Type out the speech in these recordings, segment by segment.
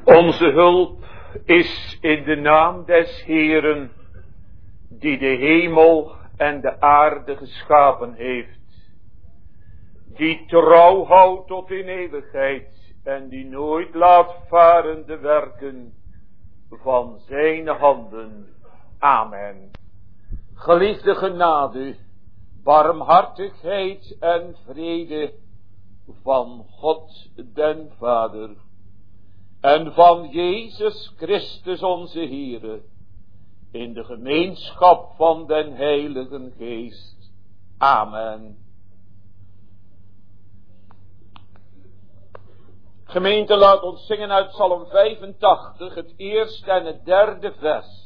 Onze hulp is in de naam des Heeren, die de hemel en de aarde geschapen heeft, die trouw houdt tot in eeuwigheid en die nooit laat varen de werken van zijn handen. Amen. Geliefde genade, barmhartigheid en vrede van God den Vader en van Jezus Christus onze Heere, in de gemeenschap van den Heiligen Geest. Amen. Gemeente, laat ons zingen uit Psalm 85, het eerste en het derde vers.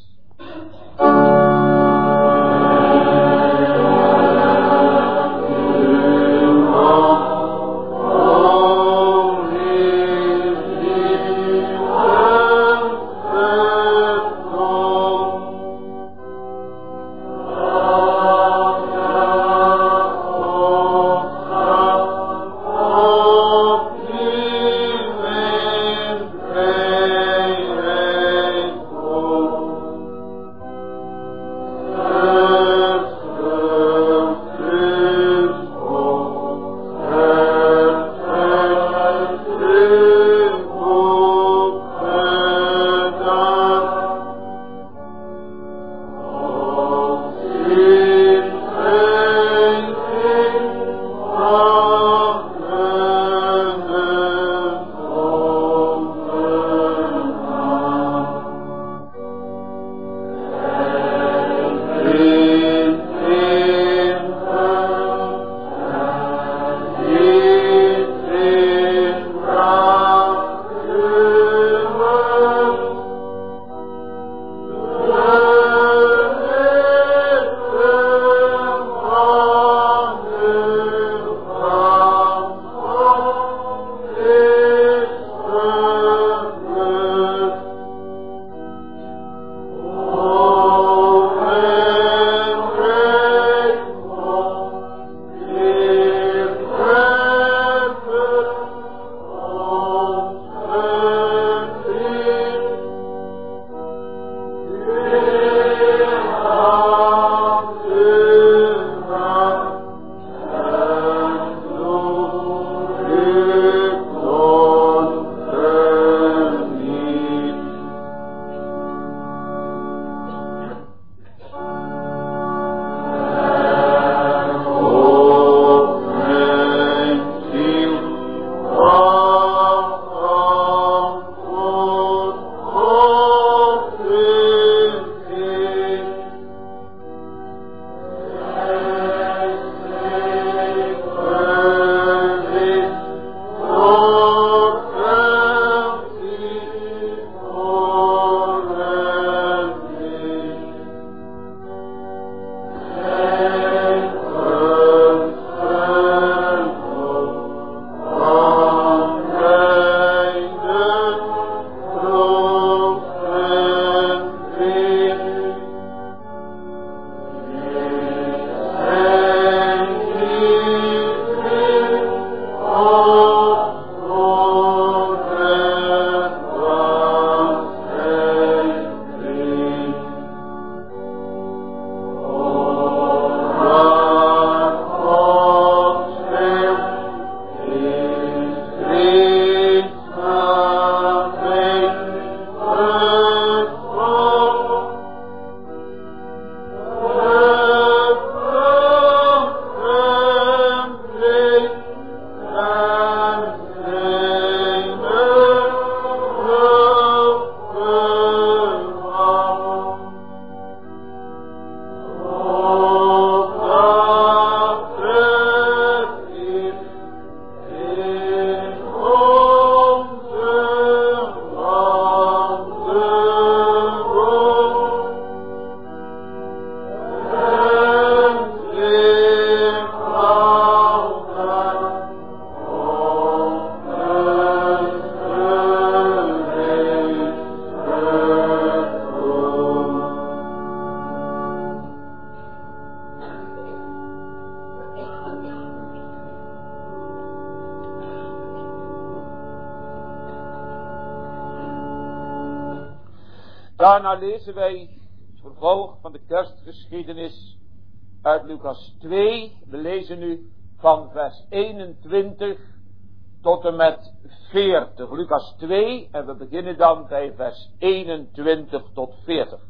Daarna lezen wij het vervolg van de kerstgeschiedenis uit Lucas 2. We lezen nu van vers 21 tot en met 40. Lucas 2 en we beginnen dan bij vers 21 tot 40.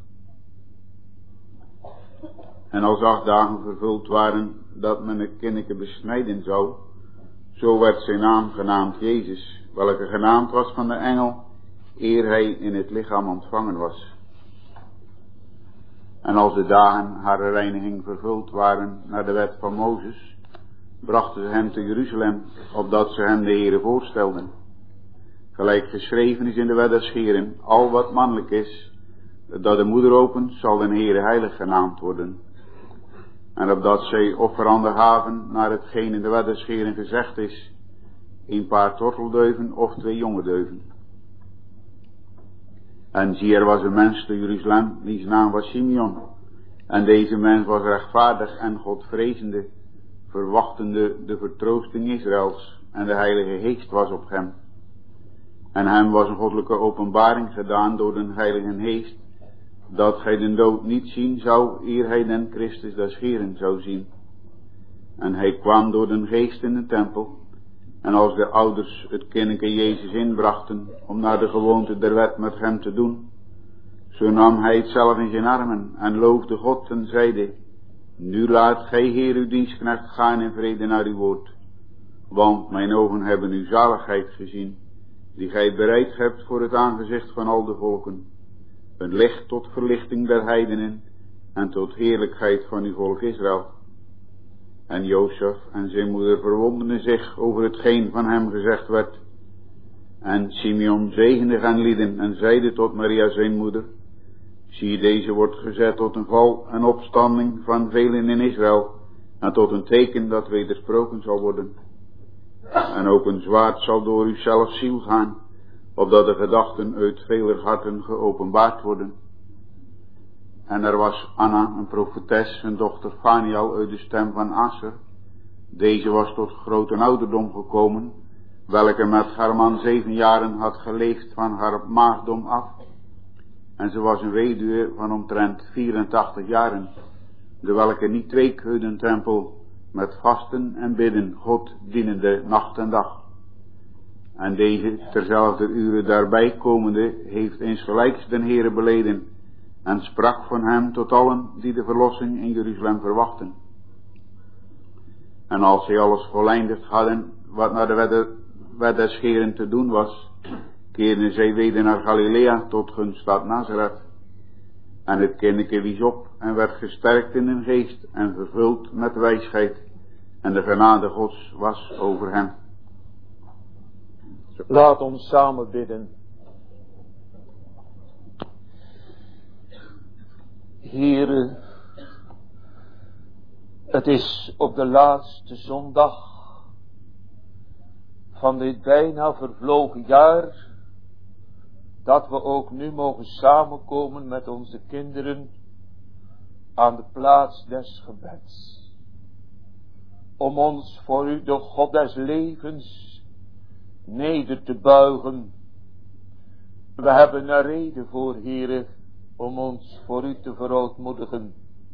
En als 8 dagen vervuld waren dat men het kindeke besnijden zou, zo werd zijn naam genaamd Jezus, welke genaamd was van de engel, eer hij in het lichaam ontvangen was. En als de dagen haar reiniging vervuld waren naar de wet van Mozes, brachten ze hem te Jeruzalem, opdat ze hem de Heere voorstelden. Gelijk geschreven is in de wet der scheren, al wat mannelijk is, dat de moeder opent, zal de Heere heilig genaamd worden. En opdat zij offeranden gaven naar hetgeen in de wet der scheren gezegd is, 1 paar tortelduiven of 2 jonge duiven. En zie, er was een mens te Jeruzalem, wiens naam was Simeon. En deze mens was rechtvaardig en godvrezende, verwachtende de vertroosting Israëls, en de Heilige Geest was op hem. En hem was een goddelijke openbaring gedaan door de Heilige Geest, dat gij de dood niet zien zou, eer hij den Christus des Heeren zou zien. En hij kwam door de Geest in de tempel, en als de ouders het kindeke Jezus inbrachten, om naar de gewoonte der wet met hem te doen, zo nam hij het zelf in zijn armen, en loofde God en zeide, nu laat gij Heer uw dienstknecht gaan in vrede naar uw woord, want mijn ogen hebben uw zaligheid gezien, die gij bereid hebt voor het aangezicht van al de volken, een licht tot verlichting der heidenen, en tot heerlijkheid van uw volk Israël. En Jozef en zijn moeder verwonderden zich over hetgeen van hem gezegd werd. En Simeon zegende hen lieden en zeide tot Maria zijn moeder, zie, deze wordt gezet tot een val en opstanding van velen in Israël, en tot een teken dat wedersproken zal worden. En ook een zwaard zal door u zelf ziel gaan, opdat de gedachten uit veler harten geopenbaard worden. En er was Anna, een profetes, een dochter Faniel uit de stem van Aser. Deze was tot grote ouderdom gekomen, welke met haar man 7 jaren had geleefd van haar maagdom af. En ze was een weduwe van omtrent 84 jaren, de welke niet week uit een tempel met vasten en bidden God dienende nacht en dag. En deze terzelfde uren daarbij komende heeft insgelijks den Heere beleden en sprak van hem tot allen die de verlossing in Jeruzalem verwachten. En als zij alles voleindigd hadden wat naar de wet des scheren te doen was, keerden zij weder naar Galilea tot hun stad Nazareth. En het kindeke wies op en werd gesterkt in de geest en vervuld met wijsheid, en de genade Gods was over hem. Laat ons samen bidden. Heere, het is op de laatste zondag van dit bijna vervlogen jaar dat we ook nu mogen samenkomen met onze kinderen aan de plaats des gebeds. Om ons voor u, de God des levens, neder te buigen. We hebben een reden voor, Heere, om ons voor u te verootmoedigen.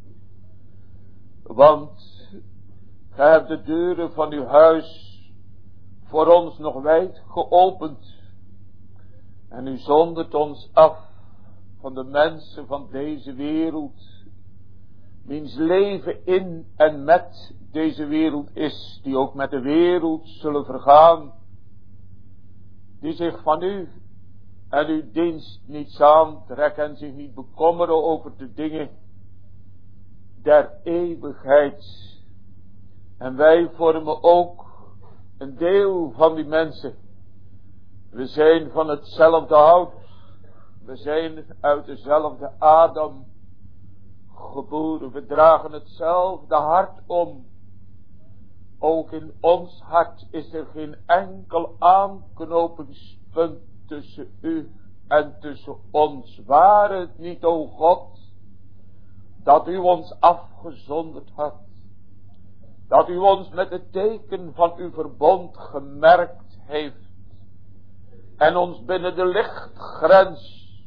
Want gij hebt de deuren van uw huis voor ons nog wijd geopend. En u zondert ons af van de mensen van deze wereld, wiens leven in en met deze wereld is, die ook met de wereld zullen vergaan, die zich van u en uw dienst niets aantrekken en zich niet bekommeren over de dingen der eeuwigheid. En wij vormen ook een deel van die mensen. We zijn van hetzelfde hout. We zijn uit dezelfde Adam geboren. We dragen hetzelfde hart om. Ook in ons hart is er geen enkel aanknopingspunt tussen u en tussen ons. Ware het niet, o God, dat u ons afgezonderd had. Dat u ons met het teken van uw verbond gemerkt heeft. En ons binnen de lichtgrens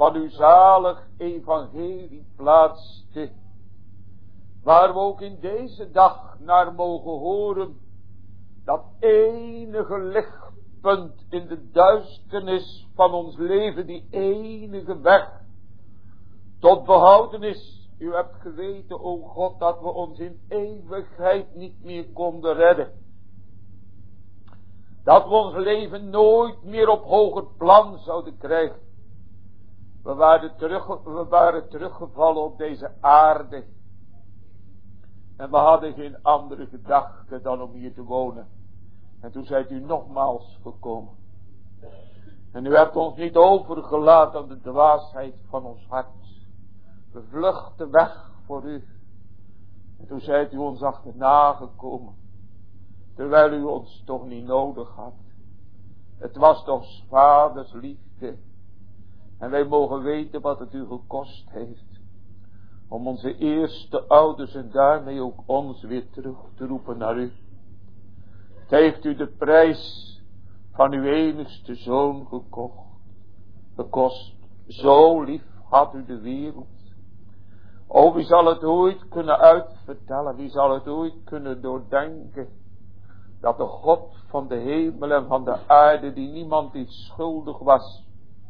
van uw zalig evangelie plaatste, waar we ook in deze dag naar mogen horen, dat enige lichtpunt in de duisternis van ons leven, die enige weg tot behoudenis. U hebt geweten, o God, dat we ons in eeuwigheid niet meer konden redden. Dat we ons leven nooit meer op hoger plan zouden krijgen. We waren teruggevallen op deze aarde. En we hadden geen andere gedachte dan om hier te wonen. En toen zijt u nogmaals gekomen. En u hebt ons niet overgelaten aan de dwaasheid van ons hart. We vluchtten weg voor u. En toen zijt u ons achterna gekomen. Terwijl u ons toch niet nodig had. Het was toch 's vaders liefde. En wij mogen weten wat het u gekost heeft. Om onze eerste ouders en daarmee ook ons weer terug te roepen naar u. Het heeft u de prijs van uw enigste zoon gekost. Zo lief had u de wereld. O, wie zal het ooit kunnen uitvertellen? Wie zal het ooit kunnen doordenken? Dat de God van de hemel en van de aarde, die niemand iets schuldig was,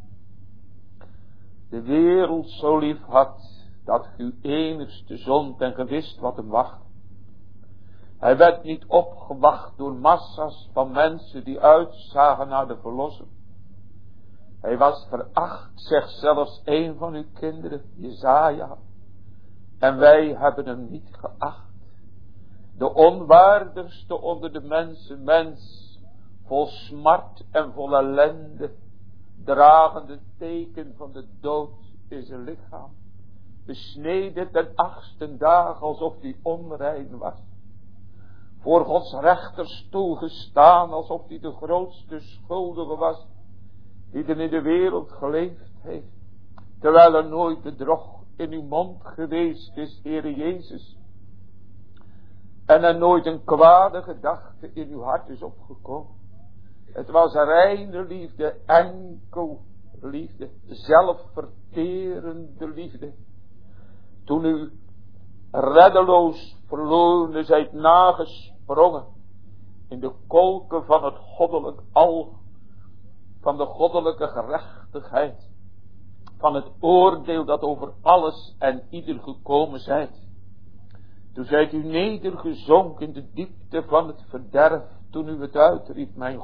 de wereld zo lief had, dat uw enigste zoon ten gewist wat hem wacht. Hij werd niet opgewacht door massa's van mensen die uitzagen naar de verlosser. Hij was veracht, zegt zelfs een van uw kinderen, Jesaja. En wij hebben hem niet geacht. De onwaardigste onder de mensen, mens, vol smart en vol ellende, dragende teken van de dood in zijn lichaam, besneden ten 8e dag alsof hij onrein was, voor Gods rechterstoel gestaan alsof hij de grootste schuldige was die er in de wereld geleefd heeft, terwijl er nooit bedrog in uw mond geweest is, Heere Jezus, en er nooit een kwade gedachte in uw hart is opgekomen. Het was reine liefde, enkel liefde, zelfverterende liefde. Toen u reddeloos verloren zijt nagesprongen in de kolken van het goddelijk al, van de goddelijke gerechtigheid, van het oordeel dat over alles en ieder gekomen zijt. Toen zijt u nedergezonken in de diepte van het verderf, toen u het uitriep, mijn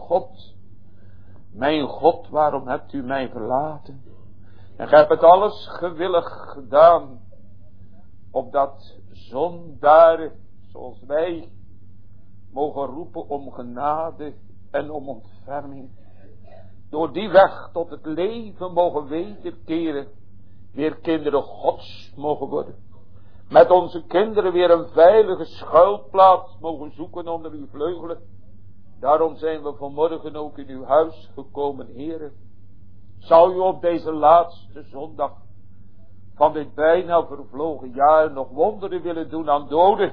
God, waarom hebt u mij verlaten? En gij hebt het alles gewillig gedaan, opdat zondaren zoals wij mogen roepen om genade en om ontferming. Door die weg tot het leven mogen wederkeren, weer kinderen Gods mogen worden. Met onze kinderen weer een veilige schuilplaats mogen zoeken onder uw vleugelen. Daarom zijn we vanmorgen ook in uw huis gekomen, Heere. Zou u op deze laatste zondag van dit bijna vervlogen jaar nog wonderen willen doen aan doden?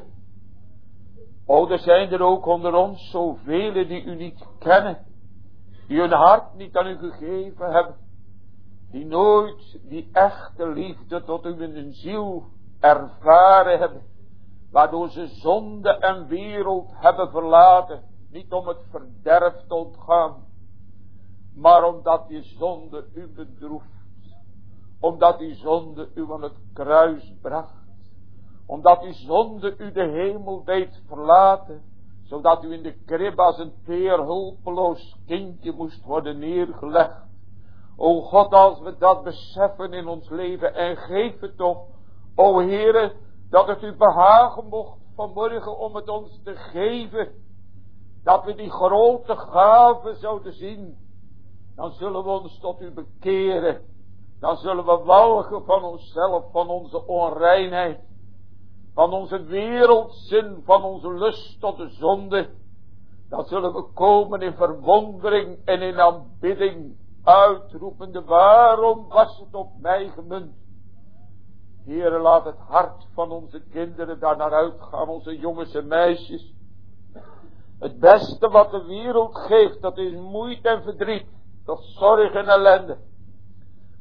O, er zijn er ook onder ons zoveel die u niet kennen, die hun hart niet aan u gegeven hebben, die nooit die echte liefde tot u in hun ziel ervaren hebben, waardoor ze zonde en wereld hebben verlaten, niet om het verderf te ontgaan, maar omdat die zonde u bedroeft, omdat die zonde u aan het kruis bracht, omdat die zonde u de hemel deed verlaten, zodat u in de krib als een teer hulpeloos kindje moest worden neergelegd. O God, als we dat beseffen in ons leven, en geef het toch, o Heere, dat het u behagen mocht vanmorgen om het ons te geven, dat we die grote gave zouden zien, dan zullen we ons tot u bekeren, dan zullen we walgen van onszelf, van onze onreinheid, van onze wereldzin, van onze lust tot de zonde. Dan zullen we komen in verwondering en in aanbidding, uitroepende, waarom was het op mij gemunt? Heere, laat het hart van onze kinderen daar naar uitgaan, onze jongens en meisjes. Het beste wat de wereld geeft, dat is moeite en verdriet, dat is zorg en ellende.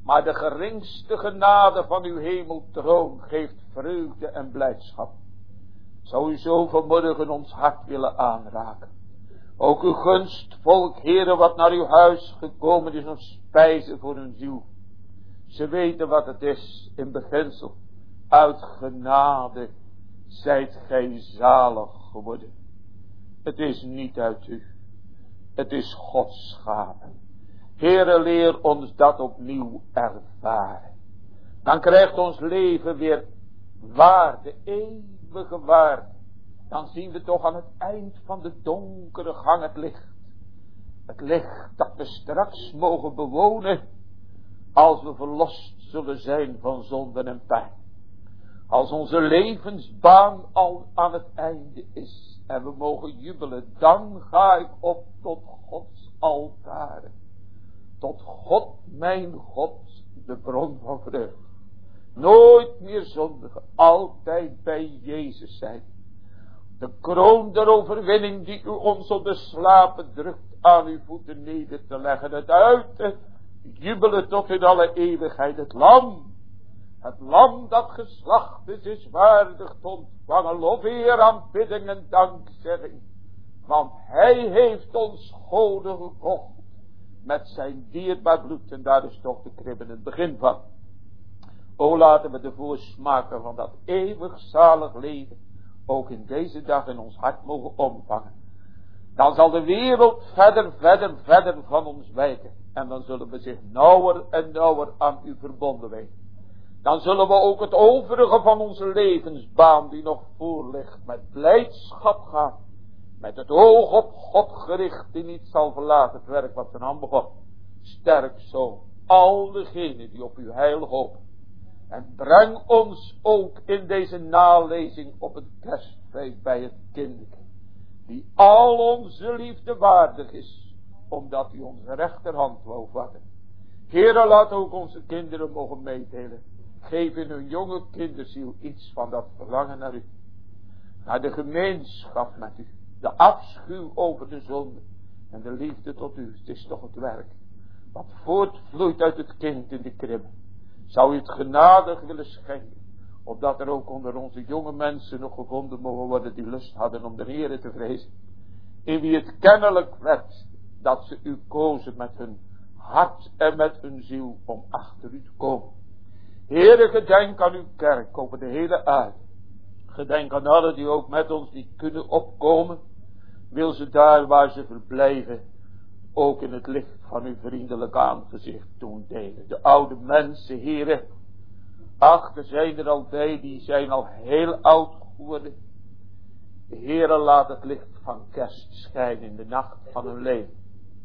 Maar de geringste genade van uw hemeltroon geeft vreugde en blijdschap. Zou u zo vanmorgen ons hart willen aanraken. Ook uw gunstvolk, Heere, wat naar uw huis gekomen is om spijzen voor hun ziel. Ze weten wat het is in beginsel. Uit genade zijt gij zalig geworden. Het is niet uit u. Het is Gods gave. Heere, leer ons dat opnieuw ervaren. Dan krijgt ons leven weer waarde, eeuwige waarde. Dan zien we toch aan het eind van de donkere gang het licht. Het licht dat we straks mogen bewonen. Als we verlost zullen zijn van zonden en pijn. Als onze levensbaan al aan het einde is. En we mogen jubelen. Dan ga ik op tot Gods altaren. Tot God, mijn God, de bron van vreugde. Nooit meer zondigen. Altijd bij Jezus zijn. De kroon der overwinning die u ons op de slapen drukt aan uw voeten neder te leggen. Het uiten, jubelen tot in alle eeuwigheid. Het lam dat geslacht is waardig te ontvangen. Lof, eer, aanbidding en dankzegging. Want hij heeft ons goden gekocht. Met zijn dierbaar bloed. En daar is toch de kribben het begin van. O, laten we de voorsmaken van dat eeuwig zalig leven ook in deze dag in ons hart mogen omvangen. Dan zal de wereld verder van ons wijken. En dan zullen we zich nauwer en nauwer aan u verbonden weten. Dan zullen we ook het overige van onze levensbaan die nog voor ligt met blijdschap gaan. Met het oog op God gericht die niet zal verlaten het werk wat zijn hand begon. Sterk zo al degenen die op uw heil hopen. En breng ons ook in deze nalezing op het kerstfeest bij het kinderke. Die al onze liefde waardig is. Omdat u onze rechterhand wou vatten. Heere, laat ook onze kinderen mogen meedelen. Geef in hun jonge kinderziel iets van dat verlangen naar u. Naar de gemeenschap met u. De afschuw over de zonde. En de liefde tot u. Het is toch het werk. Wat voortvloeit uit het kind in de kribbe. Zou u het genadig willen schenken. Opdat er ook onder onze jonge mensen nog gevonden mogen worden die lust hadden om de Heere te vrezen. In wie het kennelijk werd dat ze u kozen met hun hart en met hun ziel om achter u te komen. Heere, gedenk aan uw kerk over de hele aarde. Gedenk aan allen die ook met ons niet kunnen opkomen. Wil ze daar waar ze verblijven ook in het licht van uw vriendelijk aangezicht doen delen. De oude mensen, Heere. Ach, er zijn er al bij die zijn al heel oud geworden. De Heere, laat het licht van kerst schijnen in de nacht van hun leven.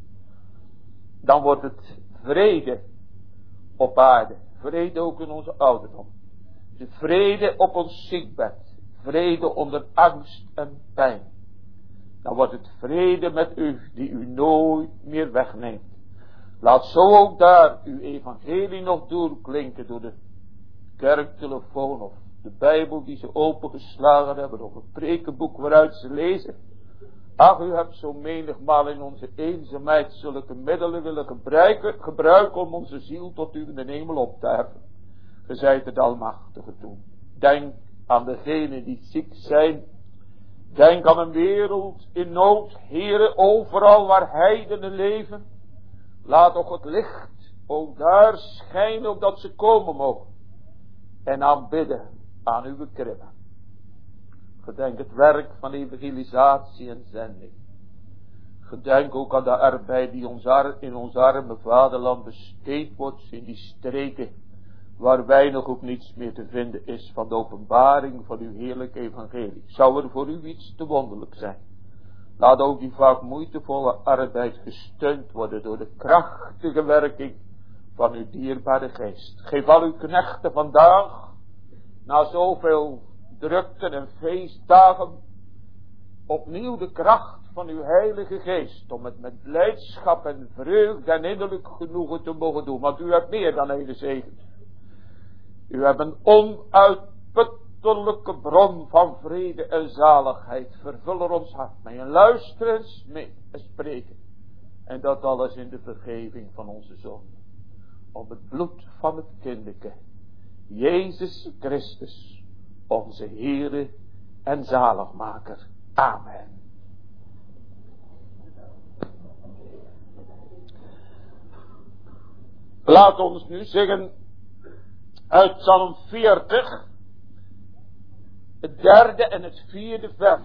Dan wordt het vrede op aarde. Vrede ook in onze ouderdom. De vrede op ons ziekbed. Vrede onder angst en pijn. Dan wordt het vrede met u die u nooit meer wegneemt. Laat zo ook daar uw evangelie nog doorklinken door de kerktelefoon of de Bijbel die ze opengeslagen hebben of een prekenboek waaruit ze lezen. Ach, u hebt zo menigmaal in onze eenzaamheid zulke middelen willen gebruiken om onze ziel tot u in de hemel op te heffen. Ge zijt het almachtige doen. Denk aan degenen die ziek zijn. Denk aan een wereld in nood, Heere, overal waar heidenen leven. Laat toch het licht ook daar schijnen opdat ze komen mogen. En aanbidden aan uw kribbe. Gedenk het werk van evangelisatie en zending. Gedenk ook aan de arbeid die in ons arme vaderland besteed wordt in die streken waar weinig ook niets meer te vinden is van de openbaring van uw heerlijke evangelie. Zou er voor u iets te wonderlijk zijn? Laat ook die vaak moeitevolle arbeid gesteund worden door de krachtige werking van uw dierbare geest. Geef al uw knechten vandaag, na zoveel drukten en feestdagen, opnieuw de kracht van uw heilige geest, om het met blijdschap en vreugde en innerlijk genoegen te mogen doen. Want u hebt meer dan hele zegen. U hebt een onuitputtelijke bron van vrede en zaligheid. Vervul er ons hart mee. En luister eens mee en spreken. En dat alles in de vergeving van onze zonden. om het bloed van het kindeke, Jezus Christus, onze Heere en Zaligmaker. Amen. Laat ons nu zingen uit Psalm 40, het 3e en het 4e vers.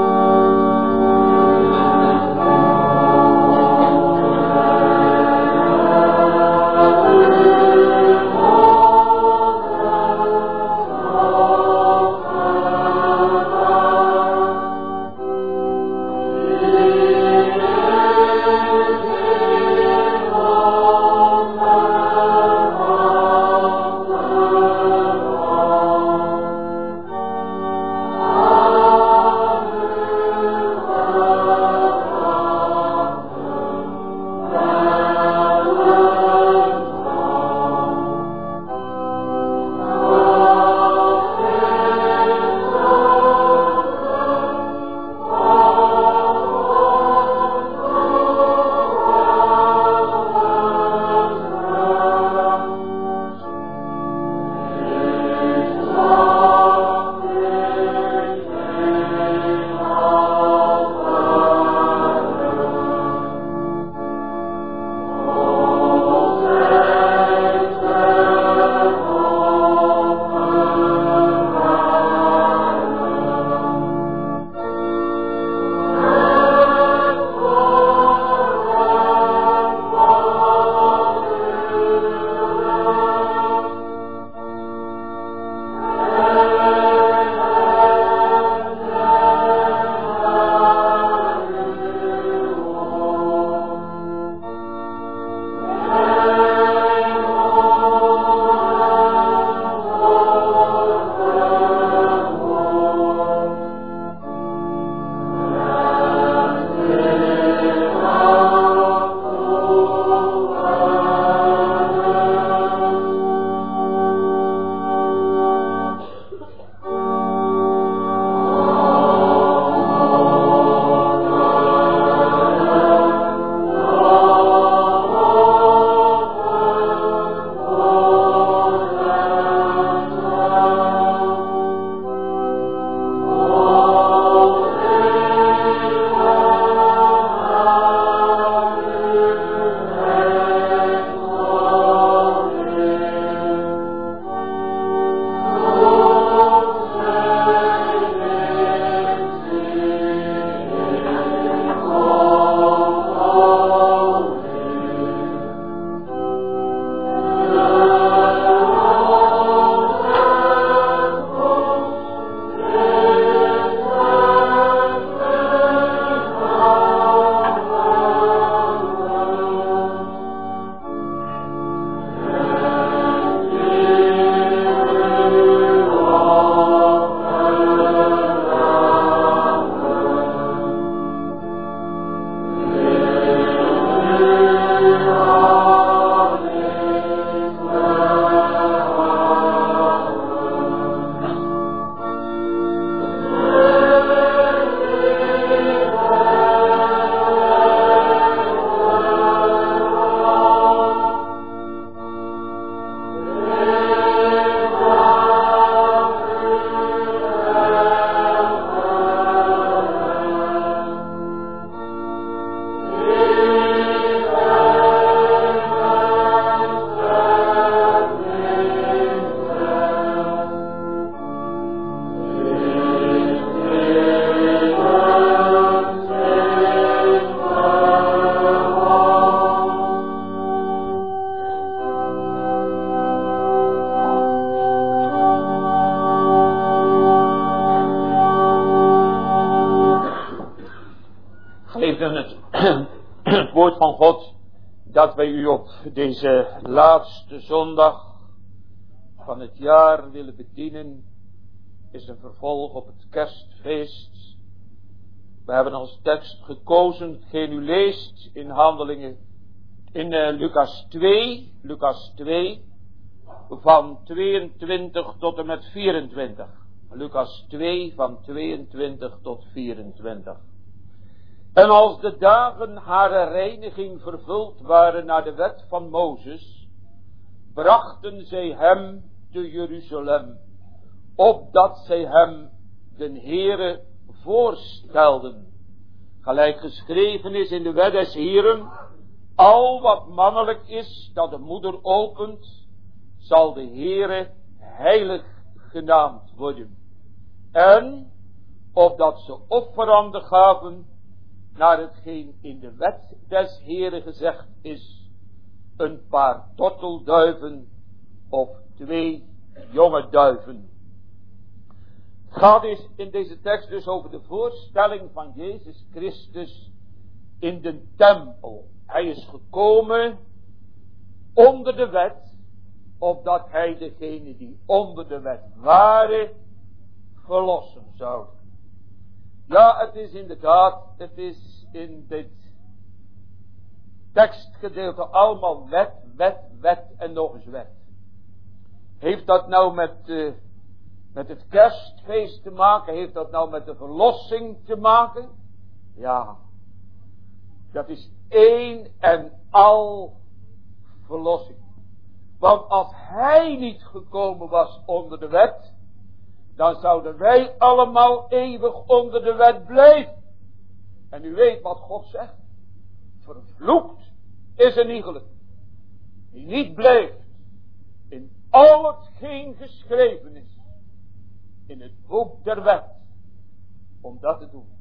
het woord van God dat wij u op deze laatste zondag van het jaar willen bedienen, is een vervolg op het kerstfeest. We hebben als tekst gekozen, hetgeen u leest in Handelingen, in Lucas 2, van 22 tot en met 24. Lucas 2 van 22 tot 24. En als de dagen hare reiniging vervuld waren naar de wet van Mozes, brachten zij hem te Jeruzalem, opdat zij hem den Heere voorstelden. Gelijk geschreven is in de wet des Heeren, al wat mannelijk is dat de moeder opent, zal de Heere heilig genaamd worden. En opdat ze offeranden gaven naar hetgeen in de wet des Heeren gezegd is, een paar tortelduiven of 2 jonge duiven. Het gaat in deze tekst dus over de voorstelling van Jezus Christus in de tempel. Hij is gekomen onder de wet, opdat hij degene die onder de wet waren, verlossen zou. Ja, het is inderdaad, het is in dit tekstgedeelte allemaal wet, wet, wet en nog eens wet. Heeft dat nou met het kerstfeest te maken? Heeft dat nou met de verlossing te maken? Ja, dat is één en al verlossing. Want als hij niet gekomen was onder de wet, dan zouden wij allemaal eeuwig onder de wet blijven. En u weet wat God zegt. Vervloekt is een iegelijk die niet blijft in al hetgeen geschreven is in het boek der wet om dat te doen.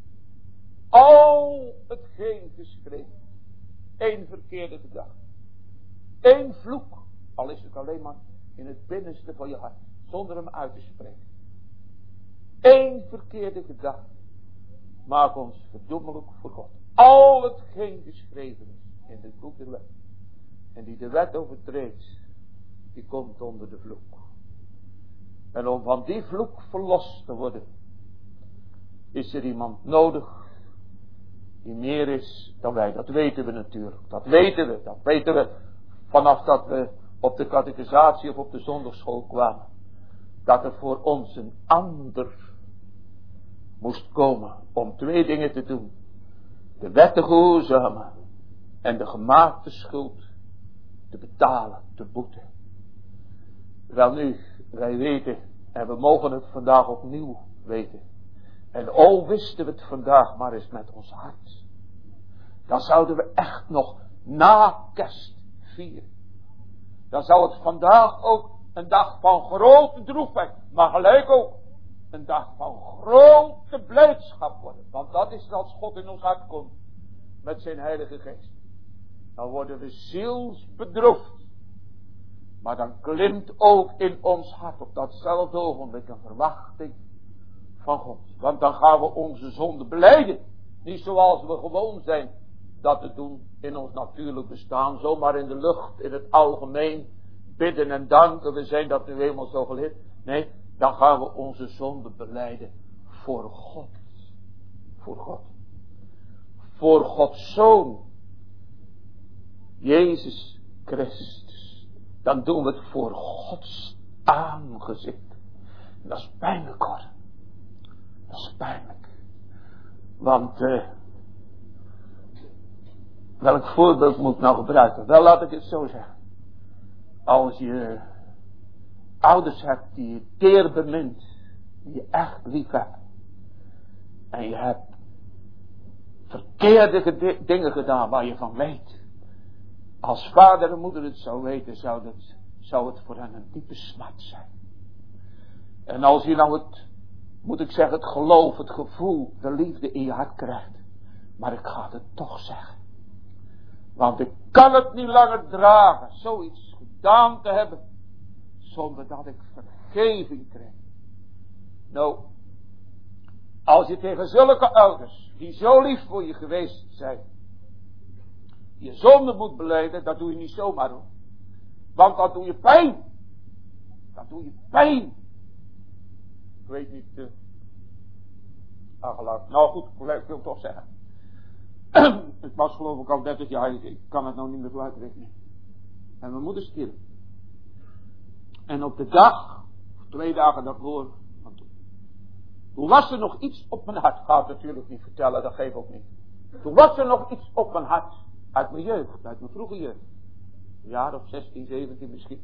Al hetgeen geschreven, één verkeerde gedachte, één vloek, al is het alleen maar in het binnenste van je hart, zonder hem uit te spreken. Eén verkeerde gedachte maakt ons verdoemelijk voor God. Al hetgeen geschreven is in het boek der wet, en die de wet overtreedt, die komt onder de vloek. En om van die vloek verlost te worden, is er iemand nodig die meer is dan wij. Dat weten we natuurlijk. Dat weten we vanaf dat we op de catechisatie of op de zondagschool kwamen. Dat er voor ons een ander moest komen om 2 dingen te doen. De wet te gehoorzamen en de gemaakte schuld te betalen, te boeten. Wel nu, wij weten, en we mogen het vandaag opnieuw weten. En wisten we het vandaag maar eens met ons hart. Dan zouden we echt nog na kerst vieren. Dan zou het vandaag ook een dag van grote droefheid, maar gelijk ook een dag van grote blijdschap worden. Want dat is als God in ons hart komt met zijn heilige geest. Dan worden we zielsbedroefd. Maar dan klimt ook in ons hart op datzelfde ogenblik een verwachting van God. Want dan gaan we onze zonde belijden. Niet zoals we gewoon zijn dat te doen in ons natuurlijk bestaan. Zomaar in de lucht, in het algemeen. Bidden en danken, we zijn dat nu eenmaal zo geleerd. Nee, dan gaan we onze zonde belijden voor God. Voor God. Voor Gods Zoon. Jezus Christus. Dan doen we het voor Gods aangezicht. En dat is pijnlijk hoor. Dat is pijnlijk. Want welk voorbeeld moet ik nou gebruiken? Wel, laat ik het zo zeggen. Als je ouders hebt die je teer bemint, die je echt lief hebt, en je hebt verkeerde dingen gedaan waar je van weet. Als vader en moeder het zou weten, zou het voor hen een diepe smart zijn. En als je nou het geloof, het gevoel, de liefde in je hart krijgt. Maar ik ga het toch zeggen. Want ik kan het niet langer dragen, zoiets gedaan te hebben, zonder dat ik vergeving krijg. Nou, als je tegen zulke ouders, die zo lief voor je geweest zijn, je zonde moet belijden, dat doe je niet zomaar hoor. Want dat doe je pijn. Dat doe je pijn. Ik weet niet, aangelaten. Nou goed, ik wil het toch zeggen. Het was geloof ik al 30 jaar, ik kan het nou niet meer goed uitrekenen. En mijn moeder stierf. En op de dag, 2 dagen daarvoor, toen was er nog iets op mijn hart. Ik ga het natuurlijk niet vertellen, dat geeft ook niet. Toen was er nog iets op mijn hart. Uit mijn jeugd, uit mijn vroege jeugd. Een jaar of 16, 17 misschien.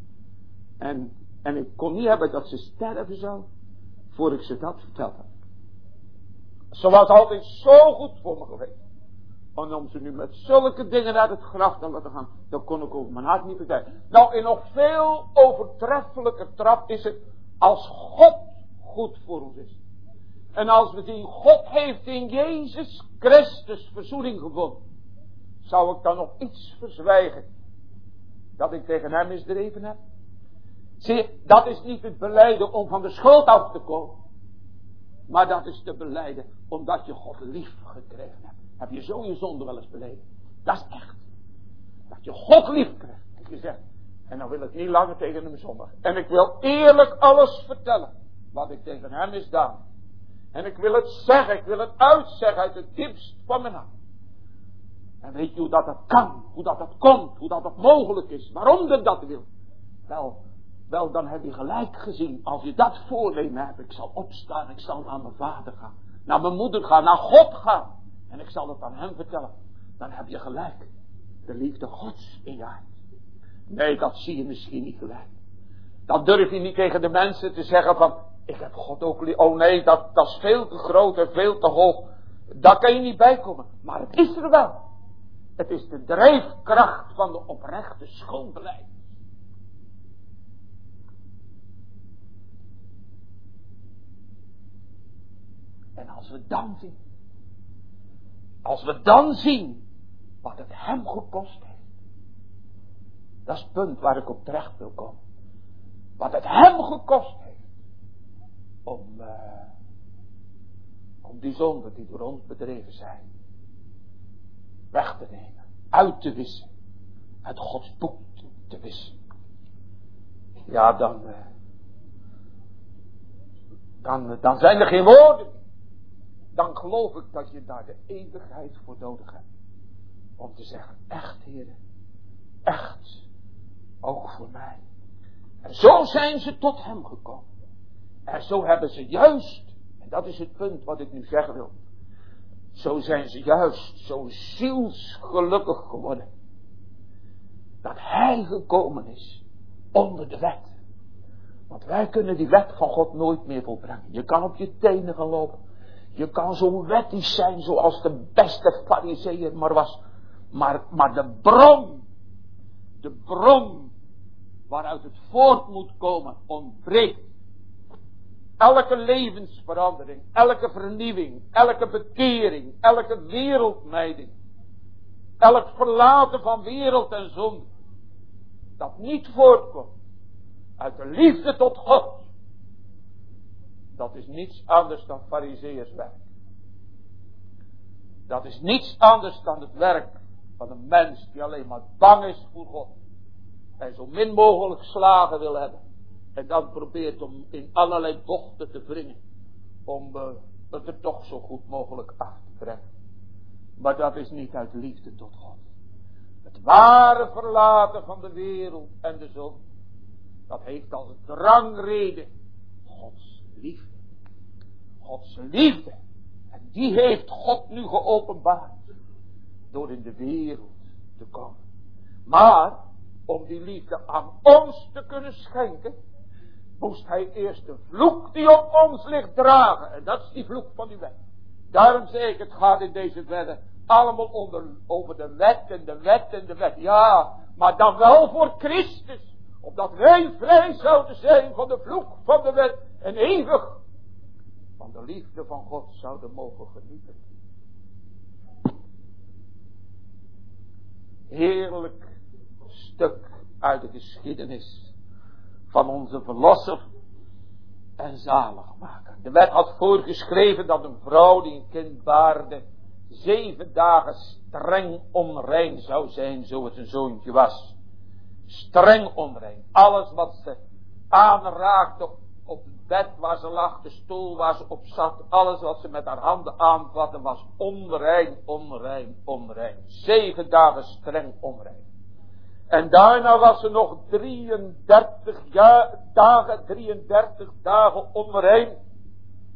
En ik kon niet hebben dat ze sterven zou, voor ik ze dat verteld had. Ze was altijd zo goed voor me geweest. En om ze nu met zulke dingen naar het graf te laten gaan, dan kon ik over mijn hart niet vertellen. Nou, in nog veel overtreffelijker trap is het, als God goed voor ons is. En als we zien, God heeft in Jezus Christus verzoening gevonden. Zou ik dan nog iets verzwijgen, dat ik tegen hem misdreven heb? Zie je, dat is niet het belijden om van de schuld af te komen. Maar dat is te belijden omdat je God lief gekregen hebt. Heb je zo je zonde wel eens beleden? Dat is echt. Dat je God lief krijgt. Dat je zegt, en dan wil ik niet langer tegen hem zondigen. En ik wil eerlijk alles vertellen. Wat ik tegen hem misdaan. En ik wil het zeggen. Ik wil het uitzeggen uit het diepst van mijn hart. En weet je hoe dat kan? Hoe dat komt? Hoe dat mogelijk is? Waarom ik dat wil? Wel, dan heb je gelijk gezien. Als je dat voornemen hebt. Ik zal opstaan. Ik zal naar mijn vader gaan. Naar mijn moeder gaan. Naar God gaan. En ik zal het aan hem vertellen. Dan heb je gelijk. De liefde Gods in je hart. Nee, dat zie je misschien niet gelijk. Dan durf je niet tegen de mensen te zeggen van, ik heb God ook lief. Oh nee, dat is veel te groot en veel te hoog. Daar kan je niet bij komen. Maar het is er wel. Het is de drijfkracht van de oprechte schuldbeleid. En als we dan zien wat het hem gekost heeft. Dat is het punt waar ik op terecht wil komen. Wat het hem gekost heeft. Om die zonden die door ons bedreven zijn. Weg te nemen. Uit te wissen. Uit Gods boek te wissen. Ja, dan zijn er geen woorden. Dan geloof ik dat je daar de eeuwigheid voor nodig hebt. Om te zeggen, echt heren. Echt. Ook voor mij. En zo zijn ze tot hem gekomen. En zo hebben ze juist. En dat is het punt wat ik nu zeggen wil. Zo zijn ze juist zo zielsgelukkig geworden. Dat hij gekomen is. Onder de wet. Want wij kunnen die wet van God nooit meer volbrengen. Je kan op je tenen gaan lopen. Je kan zo wettig zijn zoals de beste farizeeër maar was. Maar de bron waaruit het voort moet komen, ontbreekt. Elke levensverandering, elke vernieuwing, elke bekering, elke wereldmijding. Elk verlaten van wereld en zonde. Dat niet voortkomt uit de liefde tot God. Dat is niets anders dan farizeeërswerk. Dat is niets anders dan het werk van een mens die alleen maar bang is voor God. En zo min mogelijk slagen wil hebben. En dan probeert om in allerlei bochten te wringen. Om het er toch zo goed mogelijk af te brengen. Maar dat is niet uit liefde tot God. Het ware verlaten van de wereld en de zon. Dat heeft als drangreden Gods liefde. Gods liefde. En die heeft God nu geopenbaard. Door in de wereld te komen. Maar om die liefde aan ons te kunnen schenken. Moest hij eerst de vloek die op ons ligt dragen. En dat is die vloek van die wet. Daarom zeg ik, het gaat in deze verder allemaal over de wet en de wet en de wet. Ja, maar dan wel voor Christus. Opdat wij vrij zouden zijn van de vloek van de wet. En eeuwig van de liefde van God zouden mogen genieten. Heerlijk stuk uit de geschiedenis van onze verlosser en zaligmaker. De wet had voorgeschreven dat een vrouw die een kind baarde 7 dagen streng onrein zou zijn, zo het een zoontje was. Streng onrein. Alles wat ze aanraakte op het bed waar ze lag, de stoel waar ze op zat, alles wat ze met haar handen aanvatte was onrein, onrein, onrein. 7 dagen streng onrein. En daarna was ze nog 33 dagen onrein.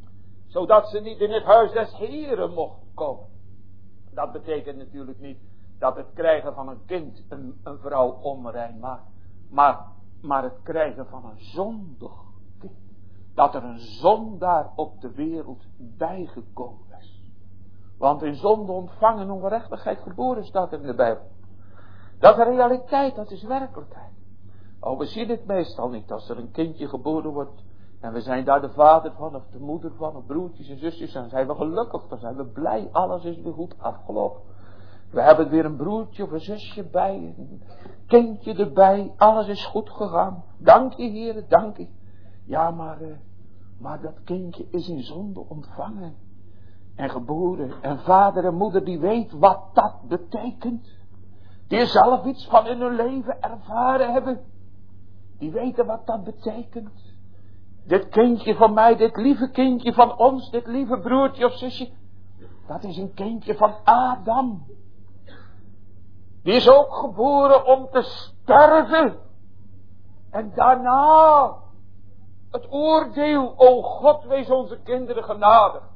Zodat ze niet in het huis des Heren mocht komen. Dat betekent natuurlijk niet dat het krijgen van een kind een vrouw onrein maakt. Maar het krijgen van een zondig kind. Dat er een zondaar op de wereld bijgekomen is. Want in zonde ontvangen ongerechtigheid geboren staat er in de Bijbel. Dat is realiteit, dat is werkelijkheid. Oh, we zien het meestal niet als er een kindje geboren wordt. En we zijn daar de vader van of de moeder van of broertjes en zusjes. En dan zijn we gelukkig, dan zijn we blij. Alles is weer goed afgelopen. We hebben weer een broertje of een zusje bij. Een kindje erbij. Alles is goed gegaan. Dank je Heer, dank je. Ja, maar dat kindje is in zonde ontvangen. En geboren. En vader en moeder die weet wat dat betekent. Die zelf iets van in hun leven ervaren hebben. Die weten wat dat betekent. Dit kindje van mij, dit lieve kindje van ons, dit lieve broertje of zusje. Dat is een kindje van Adam. Die is ook geboren om te sterven. En daarna het oordeel, o God, wees onze kinderen genadig.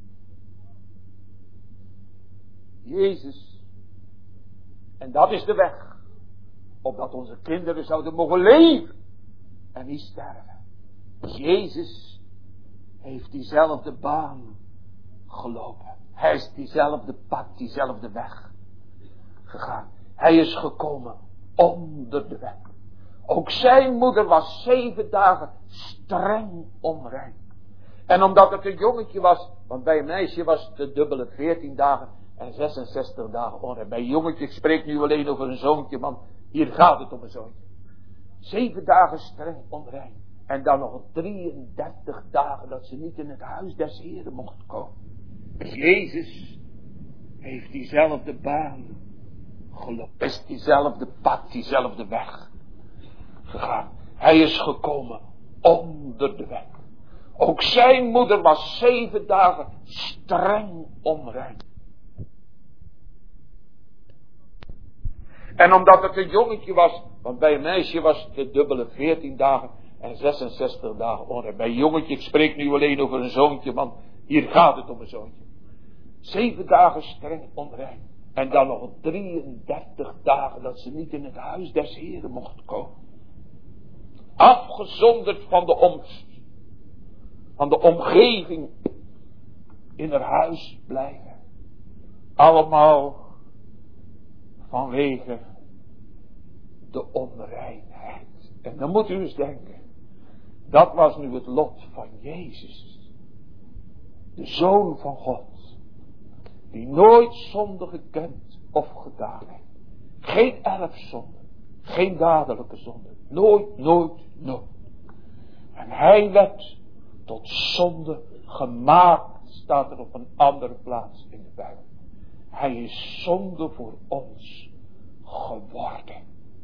Jezus. En dat is de weg. Opdat onze kinderen zouden mogen leven. En niet sterven. Jezus heeft diezelfde baan gelopen. Hij is diezelfde pad, diezelfde weg gegaan. Hij is gekomen onder de weg. Ook zijn moeder was 7 dagen streng onrein. En omdat het een jongetje was, want bij een meisje was het de dubbele 14 dagen en 66 dagen onrein. Bij een jongetje, ik spreek nu alleen over een zoontje, want hier gaat het om een zoontje. 7 dagen streng onrein. En dan nog 33 dagen dat ze niet in het huis des Heren mocht komen. Dus Jezus heeft diezelfde baan gelopen. Is diezelfde pad, diezelfde weg gegaan. Hij is gekomen onder de weg. Ook zijn moeder was 7 dagen streng onrein. En omdat het een jongetje was, want bij een meisje was het de dubbele 14 dagen en 66 dagen onrein. Bij een jongetje, ik spreek nu alleen over een zoontje, want hier gaat het om een zoontje. 7 dagen streng onrein. En dan nog 33 dagen dat ze niet in het huis des Heren mocht komen. Afgezonderd van de omgeving in haar huis blijven. Allemaal vanwege de onreinheid. En dan moet u eens denken. Dat was nu het lot van Jezus. De Zoon van God. Die nooit zonde gekend of gedaan heeft. Geen erfzonde. Geen dadelijke zonde. Nooit, nooit, nooit. En hij werd tot zonde gemaakt. Staat er op een andere plaats in de Bijbel. Hij is zonde voor ons geworden.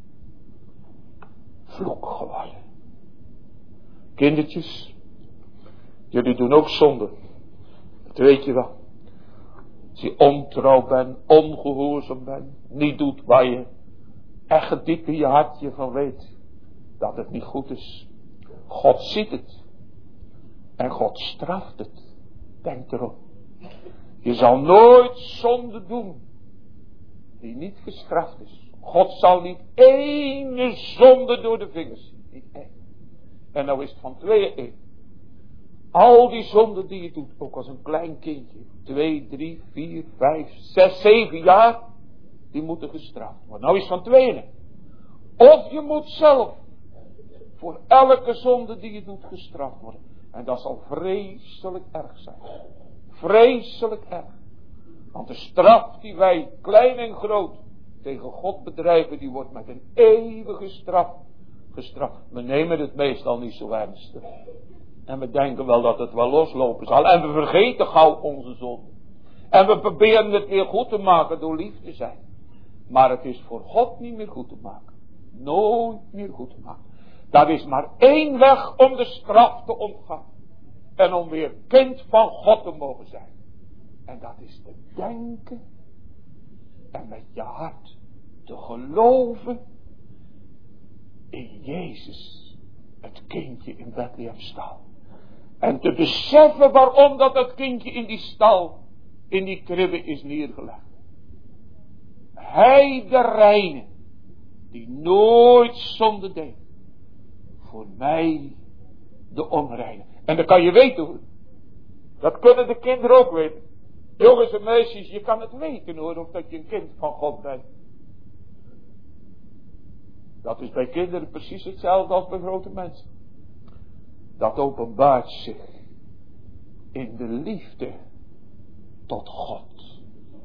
Vloek geworden. Kindertjes. Jullie doen ook zonde. Dat weet je wel. Als je ontrouw bent, ongehoorzaam bent, niet doet waar je echt diep in je hartje van weet dat het niet goed is. God ziet het. En God straft het. Denk erom. Je zal nooit zonde doen die niet gestraft is. God zal niet één zonde door de vingers zien. Niet één. En nou is het van 2-1. Al die zonden die je doet, ook als een klein kindje, 2, 3, 4, 5, 6, 7 jaar, die moeten gestraft worden. Nou is het van 2. Of je moet zelf voor elke zonde die je doet gestraft worden. En dat zal vreselijk erg zijn. Vreselijk erg. Want de straf die wij, klein en groot, tegen God bedrijven, die wordt met een eeuwige straf gestraft. We nemen het meestal niet zo ernstig. En we denken wel dat het wel loslopen zal. En we vergeten gauw onze zonde. En we proberen het weer goed te maken door lief te zijn. Maar het is voor God niet meer goed te maken. Nooit meer goed te maken. Dat is maar één weg om de straf te ontgaan. En om weer kind van God te mogen zijn. En dat is te denken. En met je hart te geloven. In Jezus. Het kindje in Bethlehem stal. En te beseffen waarom dat kindje in die stal. In die kribbe is neergelegd. hij de reine, die nooit zonde deed, voor mij de onreine. En dat kan je weten hoor. Dat kunnen de kinderen ook weten. Jongens en meisjes, je kan het weten hoor, of dat je een kind van God bent. Dat is bij kinderen precies hetzelfde als bij grote mensen. Dat openbaart zich in de liefde tot God.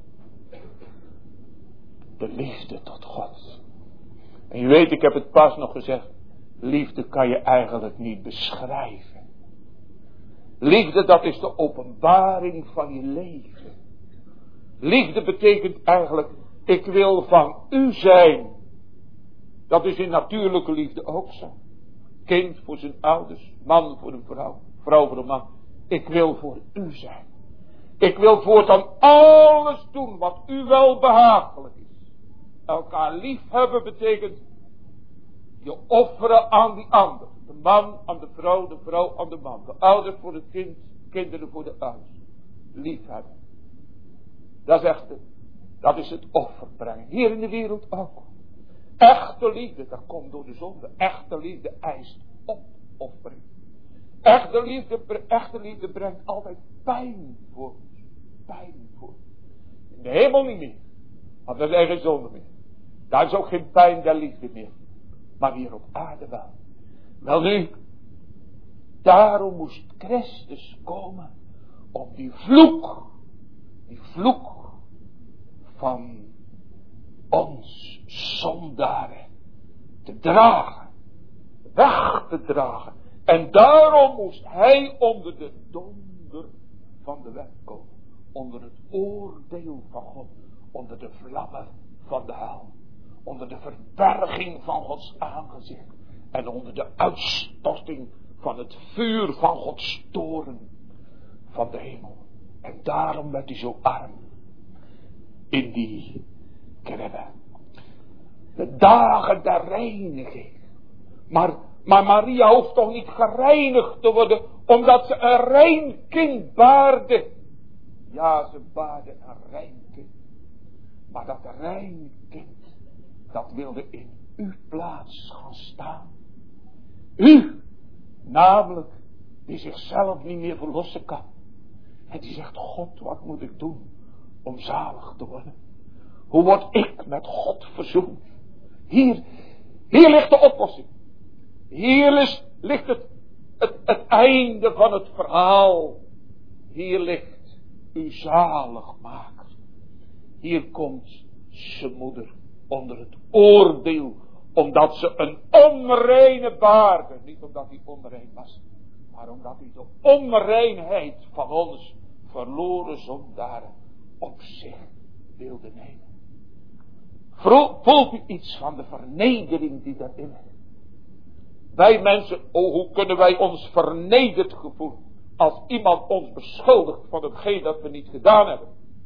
De liefde tot God. En je weet, ik heb het pas nog gezegd. Liefde kan je eigenlijk niet beschrijven. Liefde, dat is de openbaring van je leven. Liefde betekent eigenlijk, ik wil van u zijn. Dat is in natuurlijke liefde ook zo. Kind voor zijn ouders, man voor een vrouw, vrouw voor een man. Ik wil voor u zijn. Ik wil voortaan alles doen wat u wel behagelijk is. Elkaar liefhebben betekent je offeren aan die ander. De man aan de vrouw aan de man. De ouders voor het kind, kinderen voor de ouders. Liefhebben. Dat is echt dat is het offer brengen. Hier in de wereld ook. Echte liefde, dat komt door de zonde. Echte liefde eist opoffering. Echte liefde brengt altijd pijn voor. Pijn voor. In de hemel niet meer. Want dat is geen zonde meer. Daar is ook geen pijn der liefde meer. Maar hier op aarde wel. Wel nu. Daarom moest Christus komen. Om die vloek van ons zondaren te dragen. Weg te dragen. En daarom moest hij onder de donder van de wet komen. Onder het oordeel van God. Onder de vlammen van de hel. Onder de verberging van Gods aangezicht. En onder de uitstorting van het vuur van Gods toren van de hemel. En daarom werd hij zo arm. In die kribbe. De dagen der reiniging. Maar Maria hoeft toch niet gereinigd te worden. Omdat ze een rein kind baarde. Ja, ze baarde een rein kind. Maar dat rein kind. Dat wilde in uw plaats gaan staan. U. Namelijk. Die zichzelf niet meer verlossen kan. En die zegt, God, wat moet ik doen om zalig te worden? Hoe word ik met God verzoend? Hier ligt de oplossing. Hier ligt het einde van het verhaal. Hier ligt uw zaligmaker. Hier komt zijn moeder onder het oordeel. Omdat ze een onreine baarde. Niet omdat hij onrein was. Maar omdat hij de onreinheid van ons verloren zondaren op zich wilde nemen. Voelt u iets van de vernedering die daarin ligt? Wij mensen, hoe kunnen wij ons vernederd gevoelen als iemand ons beschuldigt van hetgeen dat we niet gedaan hebben?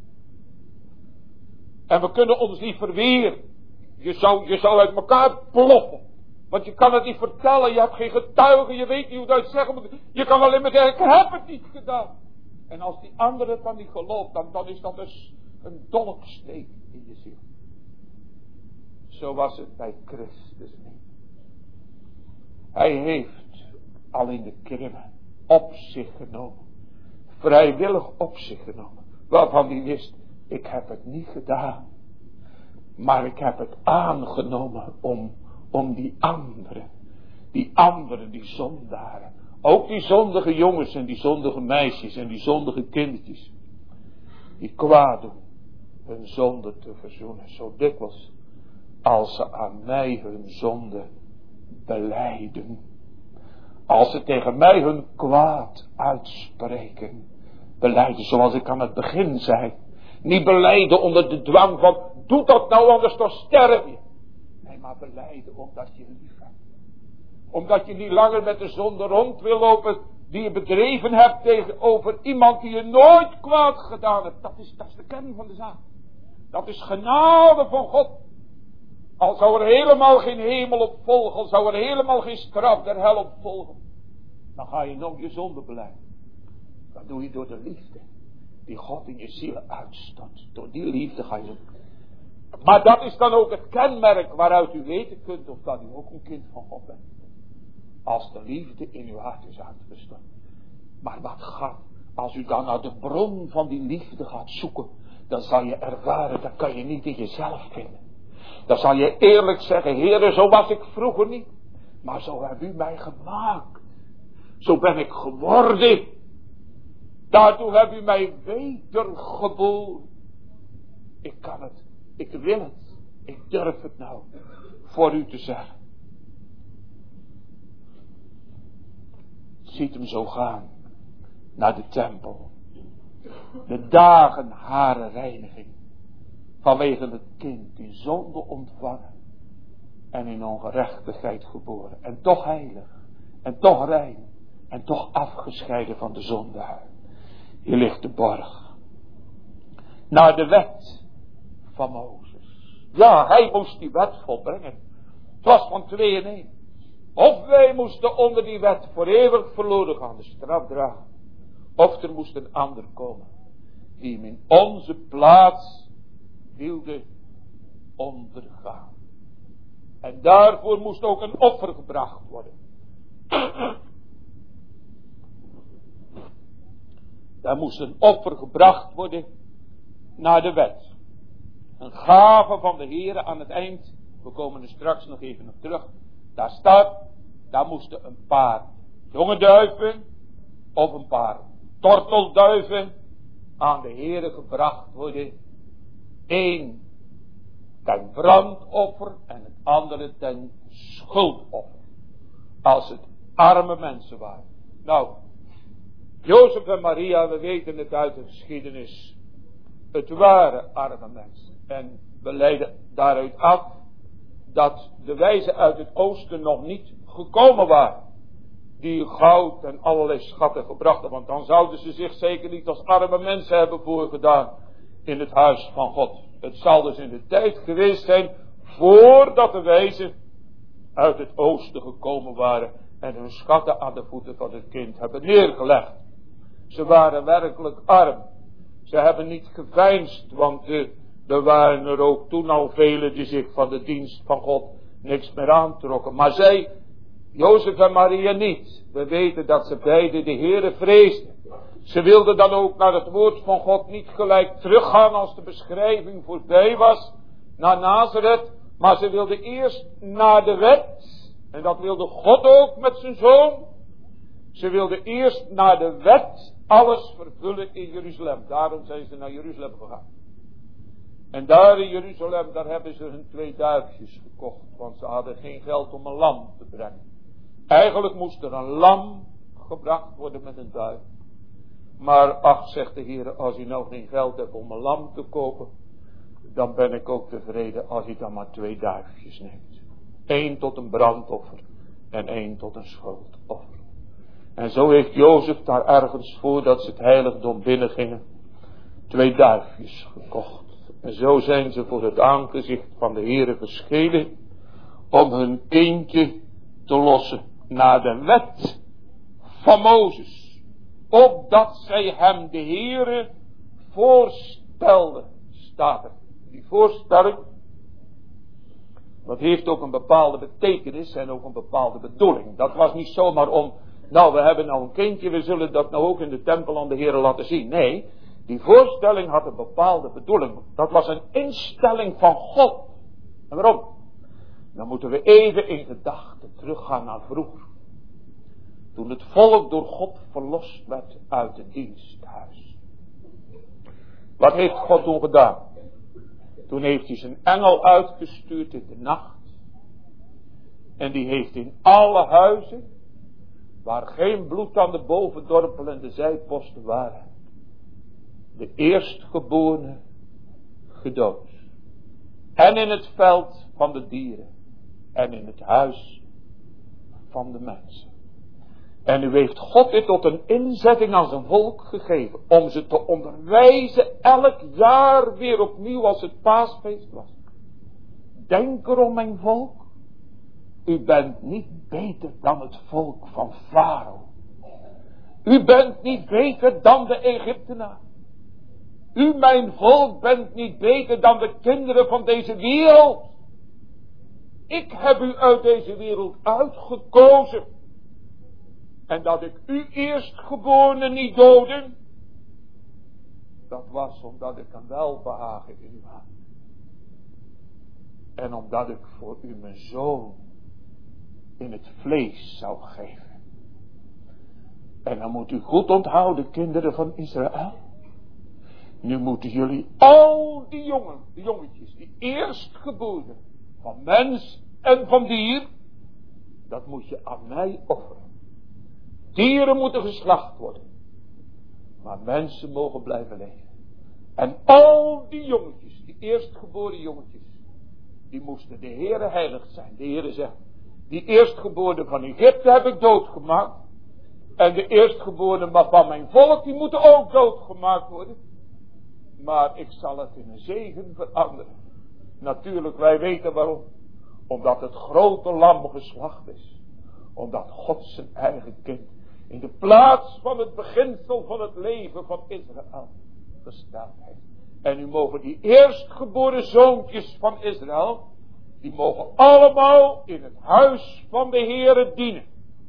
En we kunnen ons niet verweren. Je zou uit elkaar ploffen. Want je kan het niet vertellen, je hebt geen getuigen, je weet niet hoe dat je zeggen moet. Je kan alleen maar zeggen, ik heb het niet gedaan. En als die andere het dan niet gelooft, dan is dat dus een dolksteek in je ziel. Zo was het bij Christus niet. Hij heeft al in de kribbe op zich genomen. Vrijwillig op zich genomen. Waarvan hij wist, ik heb het niet gedaan. Maar ik heb het aangenomen om die anderen, die zondaren. Ook die zondige jongens en die zondige meisjes en die zondige kindertjes. Die kwaad doen, hun zonde te verzoenen. Zo dikwijls als ze aan mij hun zonde belijden. Als ze tegen mij hun kwaad uitspreken. Belijden zoals ik aan het begin zei. Niet belijden onder de dwang van, doe dat nou anders dan sterf je. Nee, maar belijden omdat je lief hebt. Omdat je niet langer met de zonde rond wil lopen die je bedreven hebt tegenover iemand die je nooit kwaad gedaan hebt. Dat is de kern van de zaak. Dat is genade van God. Al zou er helemaal geen hemel op volgen, al zou er helemaal geen straf der hel op volgen. Dan ga je nog je zonde belijden. Dat doe je door de liefde die God in je ziel uitstort. Door die liefde ga je Maar dat is dan ook het kenmerk waaruit u weten kunt of dat u ook een kind van God bent. Als de liefde in uw hart is uitgestort. Maar wat gaat, als u dan naar de bron van die liefde gaat zoeken, dan zal je ervaren, dat kan je niet in jezelf vinden. Dan zal je eerlijk zeggen, Heere, zo was ik vroeger niet. Maar zo hebt u mij gemaakt. Zo ben ik geworden. Daartoe hebt u mij wedergeboren. Ik kan het. Ik wil het. Ik durf het nou voor u te zeggen. Ziet hem zo gaan naar de tempel. De dagen hare reiniging. Vanwege het kind in zonde ontvangen. En in ongerechtigheid geboren. En toch heilig. En toch rein. En toch afgescheiden van de zondaar. Hier ligt de borg. Naar de wet van Mozes. Ja, hij moest die wet volbrengen. Het was van 2 in 1. Of wij moesten onder die wet voor eeuwig verloren gaan, de straf dragen. Of er moest een ander komen. Die hem in onze plaats wilde ondergaan. En daarvoor moest ook een offer gebracht worden. Daar moest een offer gebracht worden naar de wet. Een gave van de Heere aan het eind. We komen er straks nog even op terug. Daar staat, daar moesten een paar jonge duiven of een paar tortelduiven aan de Heere gebracht worden. 1 ten brandoffer en het andere ten schuldoffer. Als het arme mensen waren. Nou, Jozef en Maria, we weten het uit de geschiedenis. Het waren arme mensen. En we leiden daaruit af dat de wijzen uit het oosten nog niet gekomen waren. Die goud en allerlei schatten gebracht hebben. Want dan zouden ze zich zeker niet als arme mensen hebben voorgedaan in het huis van God. Het zal dus in de tijd geweest zijn voordat de wijzen uit het oosten gekomen waren en hun schatten aan de voeten van het kind hebben neergelegd. Ze waren werkelijk arm. Ze hebben niet geveinsd, want er waren er ook toen al velen die zich van de dienst van God niks meer aantrokken. Maar zij, Jozef en Maria niet. We weten dat ze beiden de Heere vreesden. Ze wilden dan ook naar het woord van God niet gelijk teruggaan als de beschrijving voorbij was naar Nazareth. Maar ze wilden eerst naar de wet. En dat wilde God ook met zijn zoon. Ze wilden eerst naar de wet alles vervullen in Jeruzalem. Daarom zijn ze naar Jeruzalem gegaan. En daar in Jeruzalem, daar hebben ze hun 2 duifjes gekocht. Want ze hadden geen geld om een lam te brengen. Eigenlijk moest er een lam gebracht worden met een duif. Maar ach, zegt de Heer, als u nou geen geld hebt om een lam te kopen, dan ben ik ook tevreden als u dan maar 2 duifjes neemt. 1 tot een brandoffer en 1 tot een schuldoffer. En zo heeft Jozef daar ergens voordat ze het heiligdom binnengingen 2 duifjes gekocht. En zo zijn ze voor het aangezicht van de Heere verschenen om hun kindje te lossen naar de wet van Mozes. Opdat zij hem de Heere voorstelden, staat er. Die voorstelling, dat heeft ook een bepaalde betekenis en ook een bepaalde bedoeling. Dat was niet zomaar om, nou we hebben nou een kindje, we zullen dat nou ook in de tempel aan de Heere laten zien. Nee, die voorstelling had een bepaalde bedoeling. Dat was een instelling van God. En waarom? Dan moeten we even in gedachten teruggaan naar vroeger. Toen het volk door God verlost werd uit het diensthuis. Wat heeft God toen gedaan? Toen heeft hij zijn engel uitgestuurd in de nacht. En die heeft in alle huizen, waar geen bloed aan de bovendorpel en de zijposten waren, de eerstgeborene gedood. En in het veld van de dieren. En in het huis van de mensen. En nu heeft God dit tot een inzetting aan zijn volk gegeven. Om ze te onderwijzen elk jaar weer opnieuw als het paasfeest was. Denk erom, mijn volk. U bent niet beter dan het volk van Farao. U bent niet beter dan de Egyptenaren. U mijn volk bent niet beter dan de kinderen van deze wereld. Ik heb u uit deze wereld uitgekozen. En dat ik u eerstgeborene niet doden, dat was omdat ik een welbehagen in u had. En omdat ik voor u mijn zoon in het vlees zou geven. En dan moet u goed onthouden, kinderen van Israël. Nu moeten jullie al die jongetjes, die eerstgeboren van mens en van dier, dat moet je aan mij offeren. Dieren moeten geslacht worden. Maar mensen mogen blijven leven. En al die jongetjes, die eerstgeboren jongetjes, die moesten de Heere heilig zijn. De Heere zegt, die eerstgeboren van Egypte heb ik doodgemaakt. En de eerstgeboren van mijn volk, die moeten ook doodgemaakt worden. Maar ik zal het in een zegen veranderen. Natuurlijk, wij weten waarom. Omdat het grote lam geslacht is. Omdat God zijn eigen kind in de plaats van het beginsel van het leven van Israël gesteld heeft. En nu mogen die eerstgeboren zoontjes van Israël, die mogen allemaal in het huis van de Heere dienen.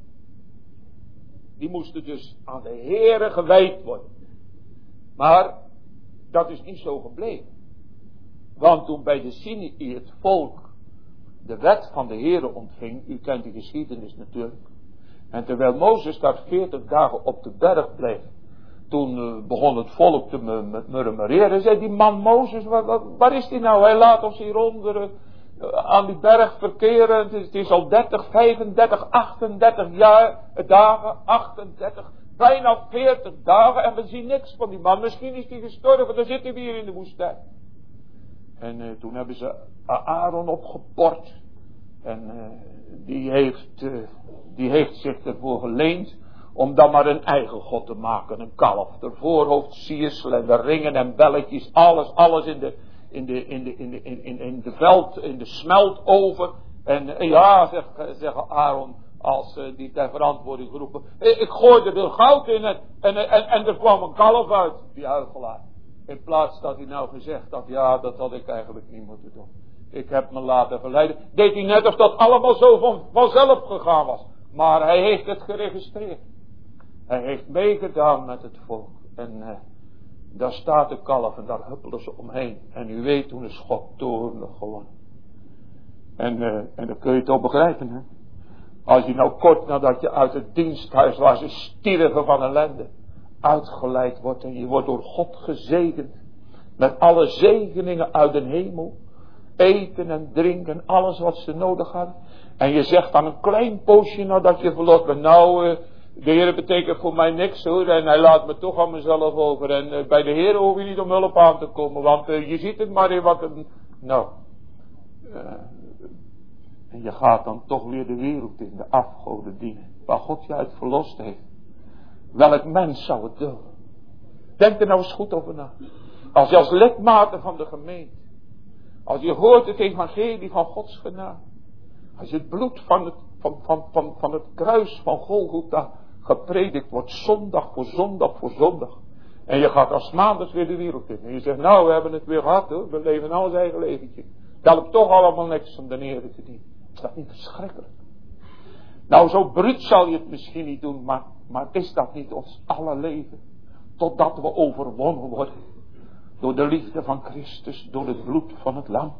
Die moesten dus aan de Heere gewijd worden. Maar dat is niet zo gebleven. Want toen bij de Sinai het volk de wet van de Heere ontving, u kent die geschiedenis natuurlijk. En terwijl Mozes daar 40 dagen op de berg bleef, toen begon het volk te murmureren. Zei die man Mozes, waar is die nou? Hij laat ons hieronder aan die berg verkeren. Het is al 30, 35, 38 dagen, 38, bijna 40 dagen. En we zien niks van die man. Misschien is hij gestorven, dan zitten we hier in de woestijn. En toen hebben ze Aaron opgepord. En die heeft zich ervoor geleend om dan maar een eigen god te maken. Een kalf. De voorhoofd, siersel en de ringen en belletjes. Alles in de smeltoven. En ja, zegt Aaron, als die ter verantwoording geroepen. Ik gooide er goud in en er kwam een kalf uit. Die huichelaar. In plaats dat hij nou gezegd had, ja, dat had ik eigenlijk niet moeten doen. Ik heb me laten verleiden. Deed hij net of dat allemaal zo vanzelf gegaan was. Maar hij heeft het geregistreerd. Hij heeft meegedaan met het volk. En daar staat de kalf en daar huppelen ze omheen. En u weet, toen is God toornig geworden. En dan kun je het ook begrijpen, hè. Als je nou kort nadat je uit het diensthuis waar ze stierven van ellende uitgeleid wordt en je wordt door God gezegend met alle zegeningen uit de hemel, eten en drinken, alles wat ze nodig hadden, en je zegt dan een klein poosje nadat je verlost bent, nou, de Heer betekent voor mij niks hoor, en hij laat me toch aan mezelf over, en bij de Heer hoef je niet om hulp aan te komen, want je ziet het maar in wat het, nou, en je gaat dan toch weer de wereld in, de afgoden dienen, waar God je uit verlost heeft. Welk mens zou het doen? Denk er nou eens goed over na. Als je als lidmate van de gemeente, als je hoort het evangelie van Gods genade, als je het bloed van het kruis van Golgotha gepredikt wordt, zondag voor zondag voor zondag, en je gaat als maandags weer de wereld in, en je zegt, nou, we hebben het weer gehad hoor, we leven nou ons eigen leventje. Het helpt toch allemaal niks om de Heer te dienen. Is dat niet verschrikkelijk? Nou, zo bruut zal je het misschien niet doen, maar is dat niet ons alle leven? Totdat we overwonnen worden door de liefde van Christus, door het bloed van het lam.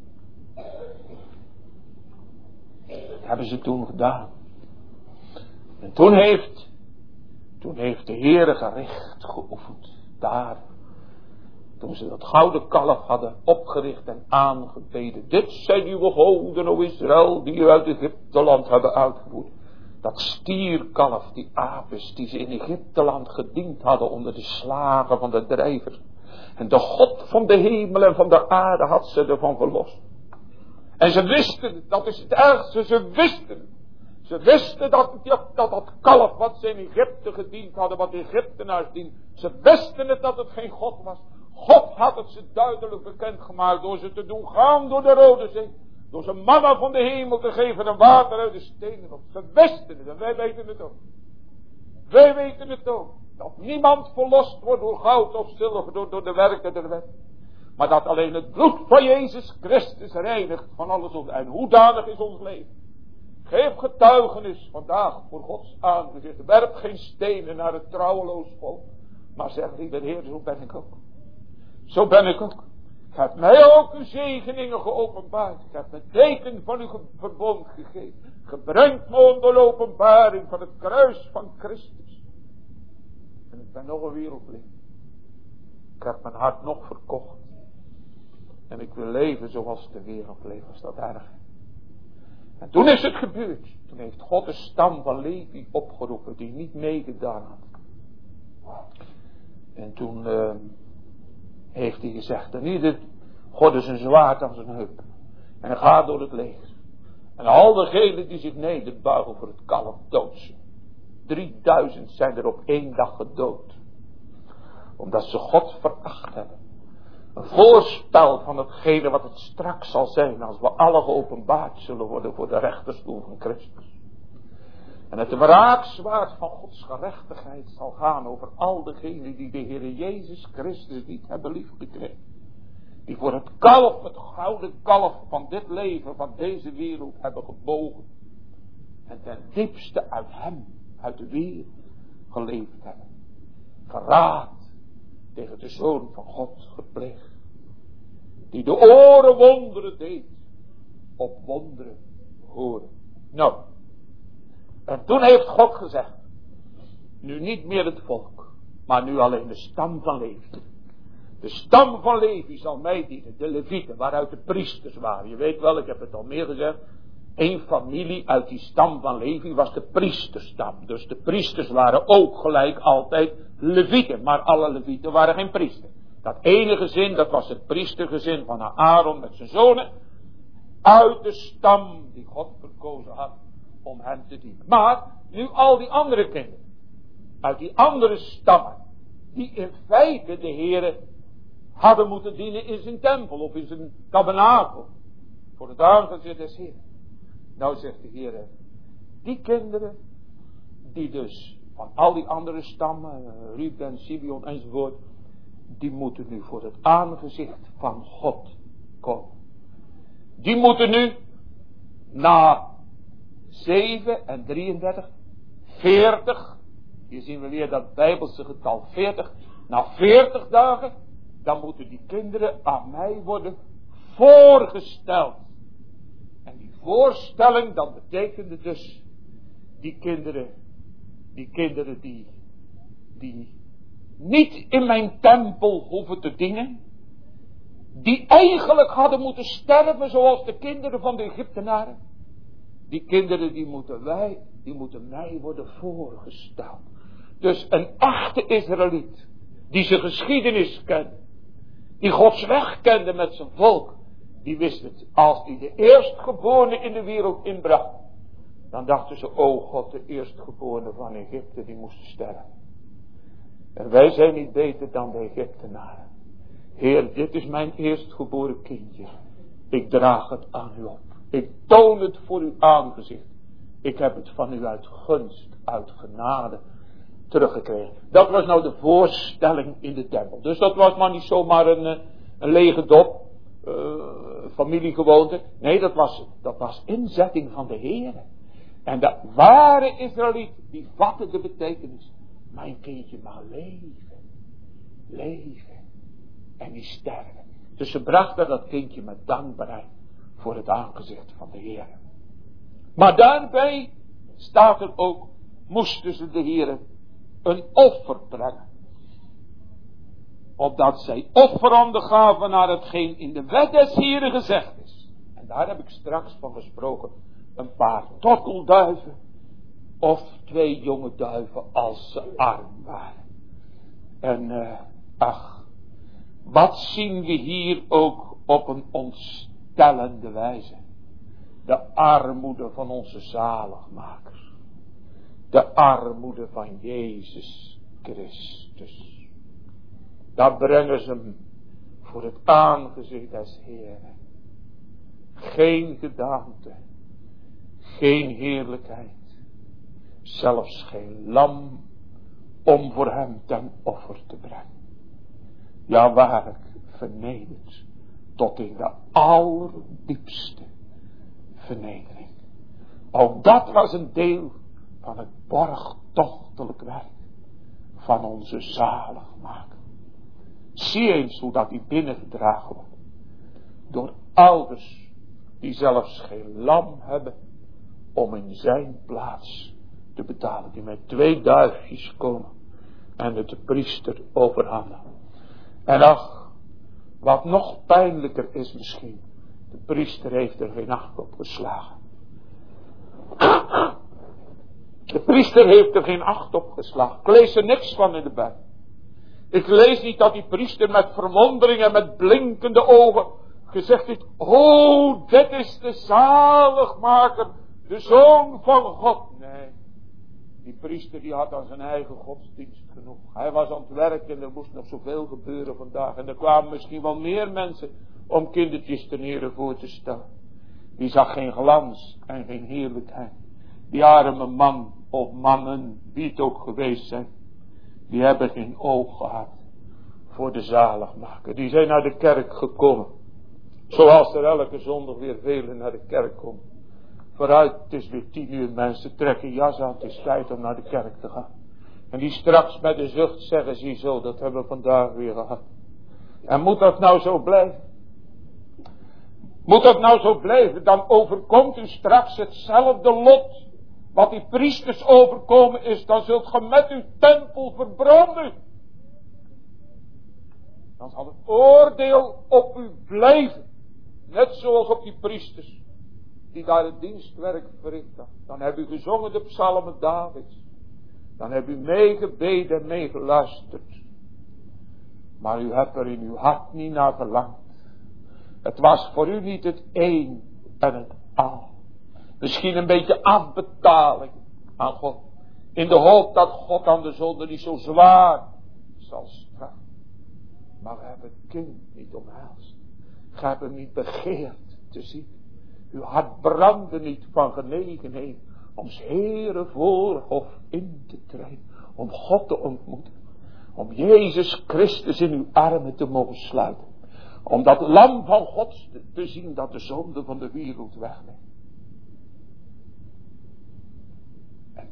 Dat hebben ze toen gedaan. En toen heeft de Heere gericht geoefend. Daar. Toen ze dat gouden kalf hadden opgericht en aangebeden. Dit zijn uw goden, o Israël, die u uit Egypteland hebben uitgevoerd. Dat stierkalf, die apes, die ze in Egypteland gediend hadden onder de slagen van de drijvers. En de God van de hemel en van de aarde had ze ervan verlost. En ze wisten het, dat is het ergste, ze wisten het. Ze wisten dat kalf wat ze in Egypte gediend hadden, wat de Egyptenaars dienden. Ze wisten het dat het geen God was. God had het ze duidelijk bekendgemaakt door ze te doen gaan door de Rode Zee. Door ze manna van de hemel te geven en water uit de stenen. Ze wisten het en wij weten het ook. Wij weten het ook. Dat niemand verlost wordt door goud of zilver, door de werken der wet. Maar dat alleen het bloed van Jezus Christus reinigt van alle zonde. En hoedanig is ons leven? Geef getuigenis vandaag voor Gods aangezicht. Werp geen stenen naar het trouweloos volk. Maar zeg, lieve Heer, zo ben ik ook. Zo ben ik ook. Gij hebt mij ook uw zegeningen geopenbaard. Gij hebt me teken van uw verbond gegeven. Ge brengt me onder de openbaring van het kruis van Christus. En ik ben nog een wereldling. Ik heb mijn hart nog verkocht. En ik wil leven zoals de wereld leeft. Was dat erg? En toen is het gebeurd. Toen heeft God de stam van Levi opgeroepen die niet meegedaan had. En toen heeft hij gezegd, en ieder God is een zwaard aan zijn heup. En hij gaat door het leger. En al degenen die zich nederbuigen voor het kalf dood ze. 3000 zijn er op 1 dag gedood. Omdat ze God veracht hebben. Een voorspel van hetgene wat het straks zal zijn als we alle geopenbaard zullen worden voor de rechterstoel van Christus. En het wraakzwaard van Gods gerechtigheid zal gaan over al degenen die de Heer Jezus Christus niet hebben liefgekregen. Die voor het kalf, het gouden kalf van dit leven, van deze wereld hebben gebogen. En ten diepste uit hem, uit de wereld geleefd hebben. Verraad tegen de Zoon van God gepleegd. Die de oren wonderen deed. Op wonderen horen. Nou. En toen heeft God gezegd. Nu niet meer het volk. Maar nu alleen de stam van Levi. De stam van Levi zal mij dienen. De Levieten waaruit de priesters waren. Je weet wel, ik heb het al meer gezegd. Eén familie uit die stam van Levi was de priesterstam. Dus de priesters waren ook gelijk altijd Levieten. Maar alle Levieten waren geen priester. Dat ene gezin, dat was het priestergezin van Aaron met zijn zonen. Uit de stam die God verkozen had om hen te dienen. Maar nu al die andere kinderen. Uit die andere stammen. Die in feite de Heere hadden moeten dienen in zijn tempel of in zijn tabernakel. Voor het aangezicht des Heeren. Nou zegt de Heer, die kinderen, die dus van al die andere stammen, Ruben, Simeon enzovoort, die moeten nu voor het aangezicht van God komen. Die moeten nu na 7 en 33, 40, hier zien we weer dat bijbelse getal 40, na 40 dagen, dan moeten die kinderen aan mij worden voorgesteld. En die voorstelling, dat betekende dus die kinderen die niet in mijn tempel hoeven te dienen, die eigenlijk hadden moeten sterven zoals de kinderen van de Egyptenaren. Die kinderen die moeten mij worden voorgesteld. Dus een echte Israëliet, die zijn geschiedenis kende, die Gods weg kende met zijn volk, die wist het, als hij de eerstgeborene in de wereld inbracht, dan dachten ze, oh God, de eerstgeborene van Egypte, die moest sterven. En wij zijn niet beter dan de Egyptenaren. Heer, dit is mijn eerstgeboren kindje. Ik draag het aan u op. Ik toon het voor uw aangezicht. Ik heb het van u uit gunst, uit genade teruggekregen. Dat was nou de voorstelling in de tempel. Dus dat was maar niet zomaar een lege dop. Familiegewoonte. Nee, dat was inzetting van de Heer. En dat ware Israëliet, die vatte de betekenis. Mijn kindje mag leven. Leven. En niet sterven. Dus ze brachten dat kindje met dankbaarheid voor het aangezicht van de Heer. Maar daarbij staat er ook, moesten ze de Heer een offer brengen. Opdat zij offeranden gaven naar hetgeen in de wet des Heeren gezegd is. En daar heb ik straks van gesproken. Een paar tortelduiven. Of 2 jonge duiven als ze arm waren. En wat zien we hier ook op een ontstellende wijze. De armoede van onze zaligmaker. De armoede van Jezus Christus. Daar brengen ze hem voor het aangezicht des Heeren. Geen gedaante. Geen heerlijkheid. Zelfs geen lam om voor hem ten offer te brengen. Ja, waarlijk vernederd tot in de allerdiepste vernedering. Ook dat was een deel van het borgtochtelijk werk van onze zaligmaker. Zie eens hoe dat die binnengedragen wordt. Door ouders die zelfs geen lam hebben om in zijn plaats te betalen. Die met 2 duifjes komen en het de priester overhandigen. En ach, wat nog pijnlijker is misschien. De priester heeft er geen acht op geslagen. De priester heeft er geen acht op geslagen. Ik lees er niks van in de Bijbel. Ik lees niet dat die priester met verwondering en met blinkende ogen gezegd heeft: oh, dit is de zaligmaker, de Zoon van God. Nee, die priester die had aan zijn eigen godsdienst genoeg. Hij was aan het werk en er moest nog zoveel gebeuren vandaag. En er kwamen misschien wel meer mensen om kindertjes ten ere voor te stellen. Die zag geen glans en geen heerlijkheid. Die arme man of mannen, wie het ook geweest zijn, die hebben geen oog gehad voor de zaligmaker. Die zijn naar de kerk gekomen. Zoals er elke zondag weer velen naar de kerk komen. Vooruit, het is weer 10:00, mensen trekken jas aan, het is tijd om naar de kerk te gaan. En die straks met de zucht zeggen, zie zo, dat hebben we vandaag weer gehad. En moet dat nou zo blijven? Moet dat nou zo blijven? Dan overkomt u straks hetzelfde lot wat die priesters overkomen is. Dan zult ge met uw tempel verbranden. Dan zal het oordeel op u blijven. Net zoals op die priesters die daar het dienstwerk verricht hadden. Dan heb u gezongen de psalmen Davids. Dan heb u meegebeden en meegeluisterd. Maar u hebt er in uw hart niet naar verlangd. Het was voor u niet het een en het al. Misschien een beetje afbetaling aan God. In de hoop dat God aan de zonde niet zo zwaar zal straffen. Maar we hebben het kind niet omhelst. Gij hebt hem niet begeerd te zien. Uw hart brandde niet van genegenheid om 's Heere voorhof in te treden. Om God te ontmoeten. Om Jezus Christus in uw armen te mogen sluiten. Om dat lam van God te zien dat de zonde van de wereld wegneemt. En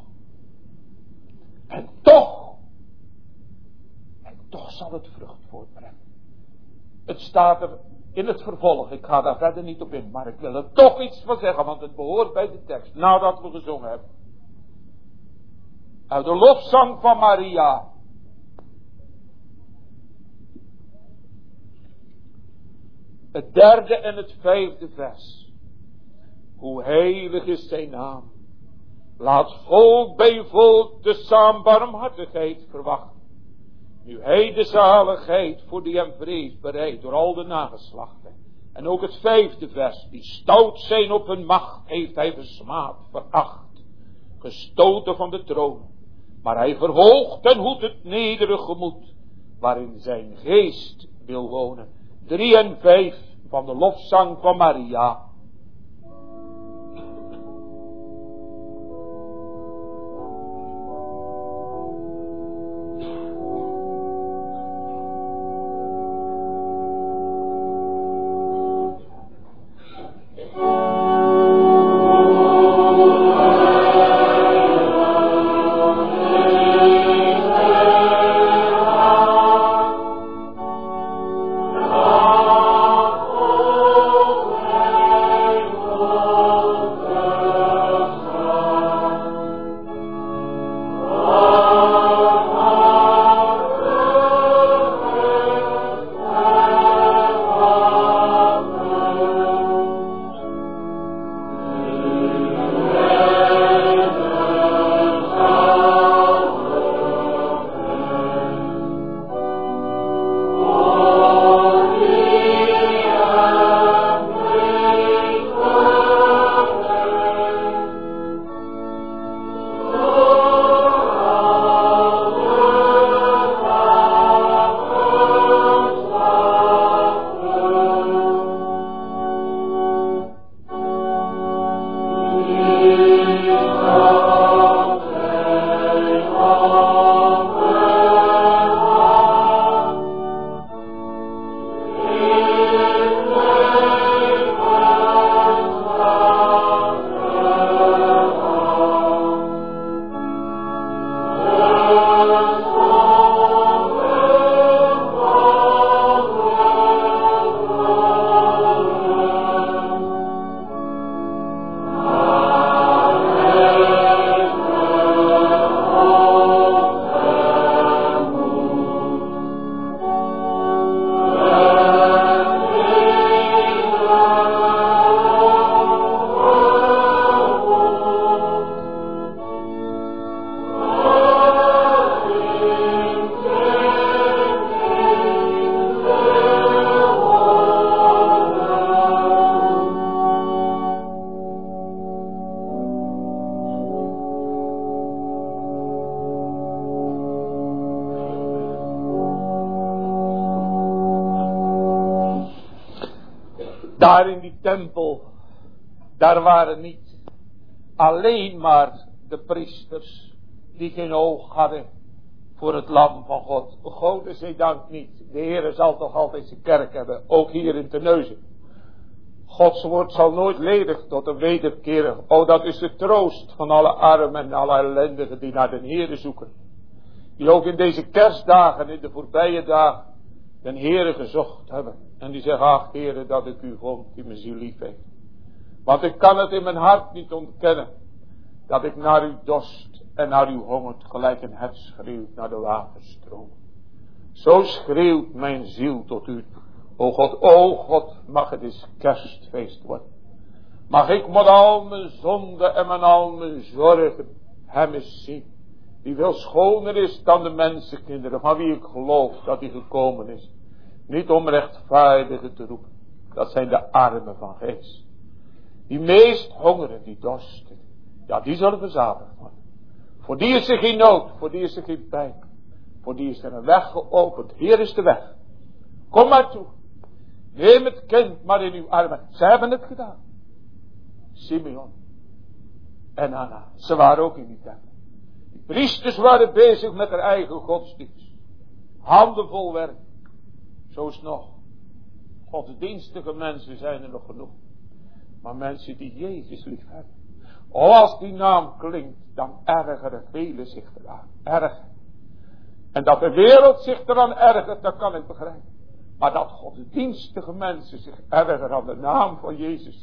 toch zal het vrucht voortbrengen. Het staat er in het vervolg, ik ga daar verder niet op in, maar ik wil er toch iets van zeggen, want het behoort bij de tekst, nadat we gezongen hebben. Uit de lofzang van Maria. Het 3e en het 5e vers. Hoe heilig is zijn naam. Laat volk bij volk de saambarmhartigheid verwachten. Nu hij de zaligheid voor die hem vreest bereidt door al de nageslachten. En ook het 5e vers. Die stout zijn op hun macht heeft hij versmaad, veracht. Gestoten van de troon. Maar hij verhoogt en hoedt het nederige gemoed. Waarin zijn geest wil wonen. 3 en 5 van de lofzang van Maria. Daar in die tempel, daar waren niet alleen maar de priesters die geen oog hadden voor het lam van God. God zij dank niet. De Heer zal toch altijd zijn kerk hebben, ook hier in Terneuzen. Gods woord zal nooit ledig tot een wederkeren. Oh, dat is de troost van alle armen en alle ellendigen die naar de Heer zoeken. Die ook in deze kerstdagen, in de voorbije dagen, de Heer gezocht hebben. En die zeggen, ach Heer, dat ik u vond die me ziel lief heeft. Want ik kan het in mijn hart niet ontkennen, dat ik naar u dorst en naar u hongert, gelijk een hert schreeuwt naar de waterstroom. Zo schreeuwt mijn ziel tot u. O God, mag het eens kerstfeest worden. Mag ik met al mijn zonden en met al mijn zorgen hem eens zien. Die veel schoner is dan de mensenkinderen, van wie ik geloof dat hij gekomen is. Niet om rechtvaardigen te roepen. Dat zijn de armen van geest. Die meest hongeren, die dorsten. Ja, die zullen verzadigd worden. Voor die is er geen nood, voor die is er geen pijn. Voor die is er een weg geopend. Hier is de weg. Kom maar toe. Neem het kind maar in uw armen. Ze hebben het gedaan. Simeon en Anna. Ze waren ook in die tempel. Die priesters waren bezig met hun eigen godsdienst. Handen vol werk. Zo is het nog. Godsdienstige mensen zijn er nog genoeg. Maar mensen die Jezus lief hebben. Oh, als die naam klinkt, dan ergeren velen zich eraan. Erg. En dat de wereld zich eraan ergert, dat kan ik begrijpen. Maar dat godsdienstige mensen zich ergeren aan de naam van Jezus.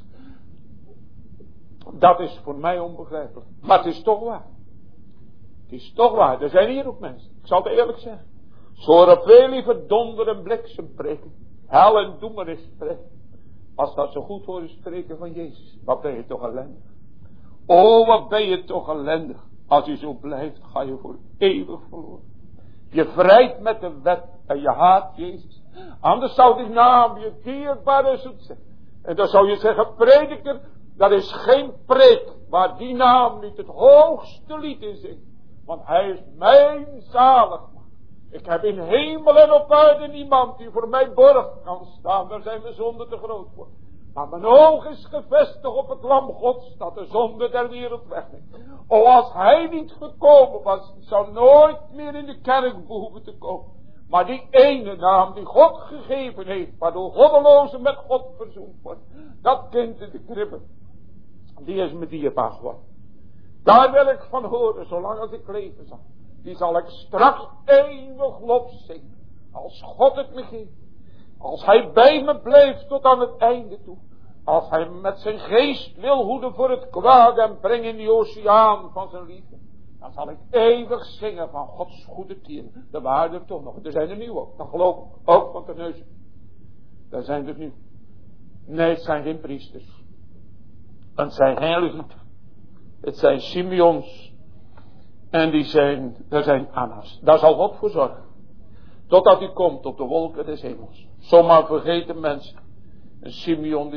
Dat is voor mij onbegrijpelijk. Maar het is toch waar. Het is toch waar. Er zijn hier ook mensen. Ik zal het eerlijk zeggen. Ze horen veel liever donder en bliksem spreken. Hel en doe maar eens spreken. Als dat zo goed horen spreken van Jezus. Wat ben je toch ellendig. Oh, wat ben je toch ellendig. Als je zo blijft, ga je voor eeuwig verloren. Je vrijt met de wet en je haat Jezus. Anders zou die naam je dierbare zoet zijn. En dan zou je zeggen, prediker, dat is geen preek, waar die naam niet het hoogste lied in zingt. Want hij is mijn zaligmaker. Ik heb in hemel en op aarde niemand die voor mij borg kan staan. Daar zijn mijn zonden te groot voor. Maar mijn oog is gevestigd op het lam Gods, dat de zonde der wereld wegneemt. O, als hij niet gekomen was, zou nooit meer in de kerk behoeven te komen. Maar die ene naam die God gegeven heeft, waardoor goddelozen met God verzoend worden. Dat kind in de kribben, die is me dierbaar geworden. Daar wil ik van horen, zolang als ik leven zal. Die zal ik straks eeuwig lof zingen. Als God het me geeft. Als hij bij me blijft tot aan het einde toe. Als hij met zijn geest wil hoeden voor het kwaad en brengen in die oceaan van zijn liefde. Dan zal ik eeuwig zingen van Gods goede tieren. Er waren er toch nog. Er zijn er nu ook. Dan geloof ik. Ook van Terneuzen. Daar zijn er nu. Nee, het zijn geen priesters. Het zijn heiligen. Het zijn Simeons. En er zijn Anna's. Daar zal God voor zorgen. Totdat hij komt op de wolken des hemels. Zomaar vergeten mensen. Een Simeon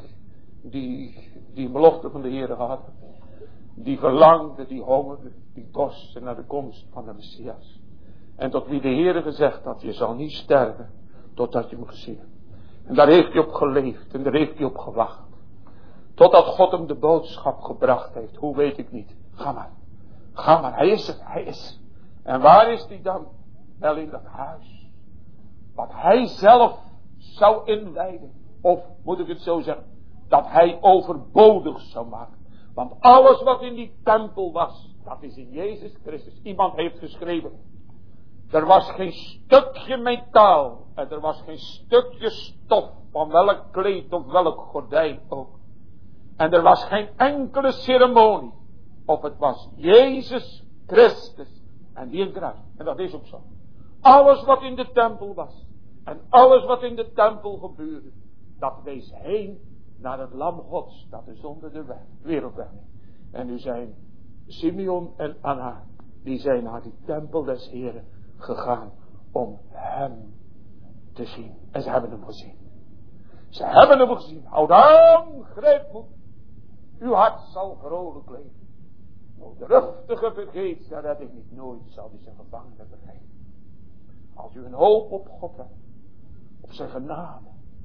die belofte van de Heer gehad. Die verlangde, die hongerde, die dorstte naar de komst van de Messias. En tot wie de Heer gezegd had, je zal niet sterven totdat je hem gezien hebt. En daar heeft hij op geleefd en daar heeft hij op gewacht. Totdat God hem de boodschap gebracht heeft. Hoe weet ik niet. Ga maar. Ga maar. Hij is het. Hij is. En waar is hij dan? Wel in dat huis. Wat hij zelf zou inwijden. Of moet ik het zo zeggen. Dat hij overbodig zou maken. Want alles wat in die tempel was. Dat is in Jezus Christus. Iemand heeft geschreven. Er was geen stukje metaal. En er was geen stukje stof. Van welk kleed of welk gordijn ook. En er was geen enkele ceremonie. Of het was Jezus Christus. En die in het kruis. En dat is ook zo. Alles wat in de tempel was. En alles wat in de tempel gebeurde. Dat wees heen naar het lam Gods. Dat de zonde de wereld wegneemt. En nu zijn Simeon en Anna. Die zijn naar die tempel des Heren gegaan. Om hem te zien. En ze hebben hem gezien. Ze hebben hem gezien. Houd aan, grijp moed. Uw hart zal vrolijk leven. O driftige vergeet, daar red ik niet nooit, zal hij zijn gevangenen vergeten. Als u een hoop op God hebt, op zijn genade,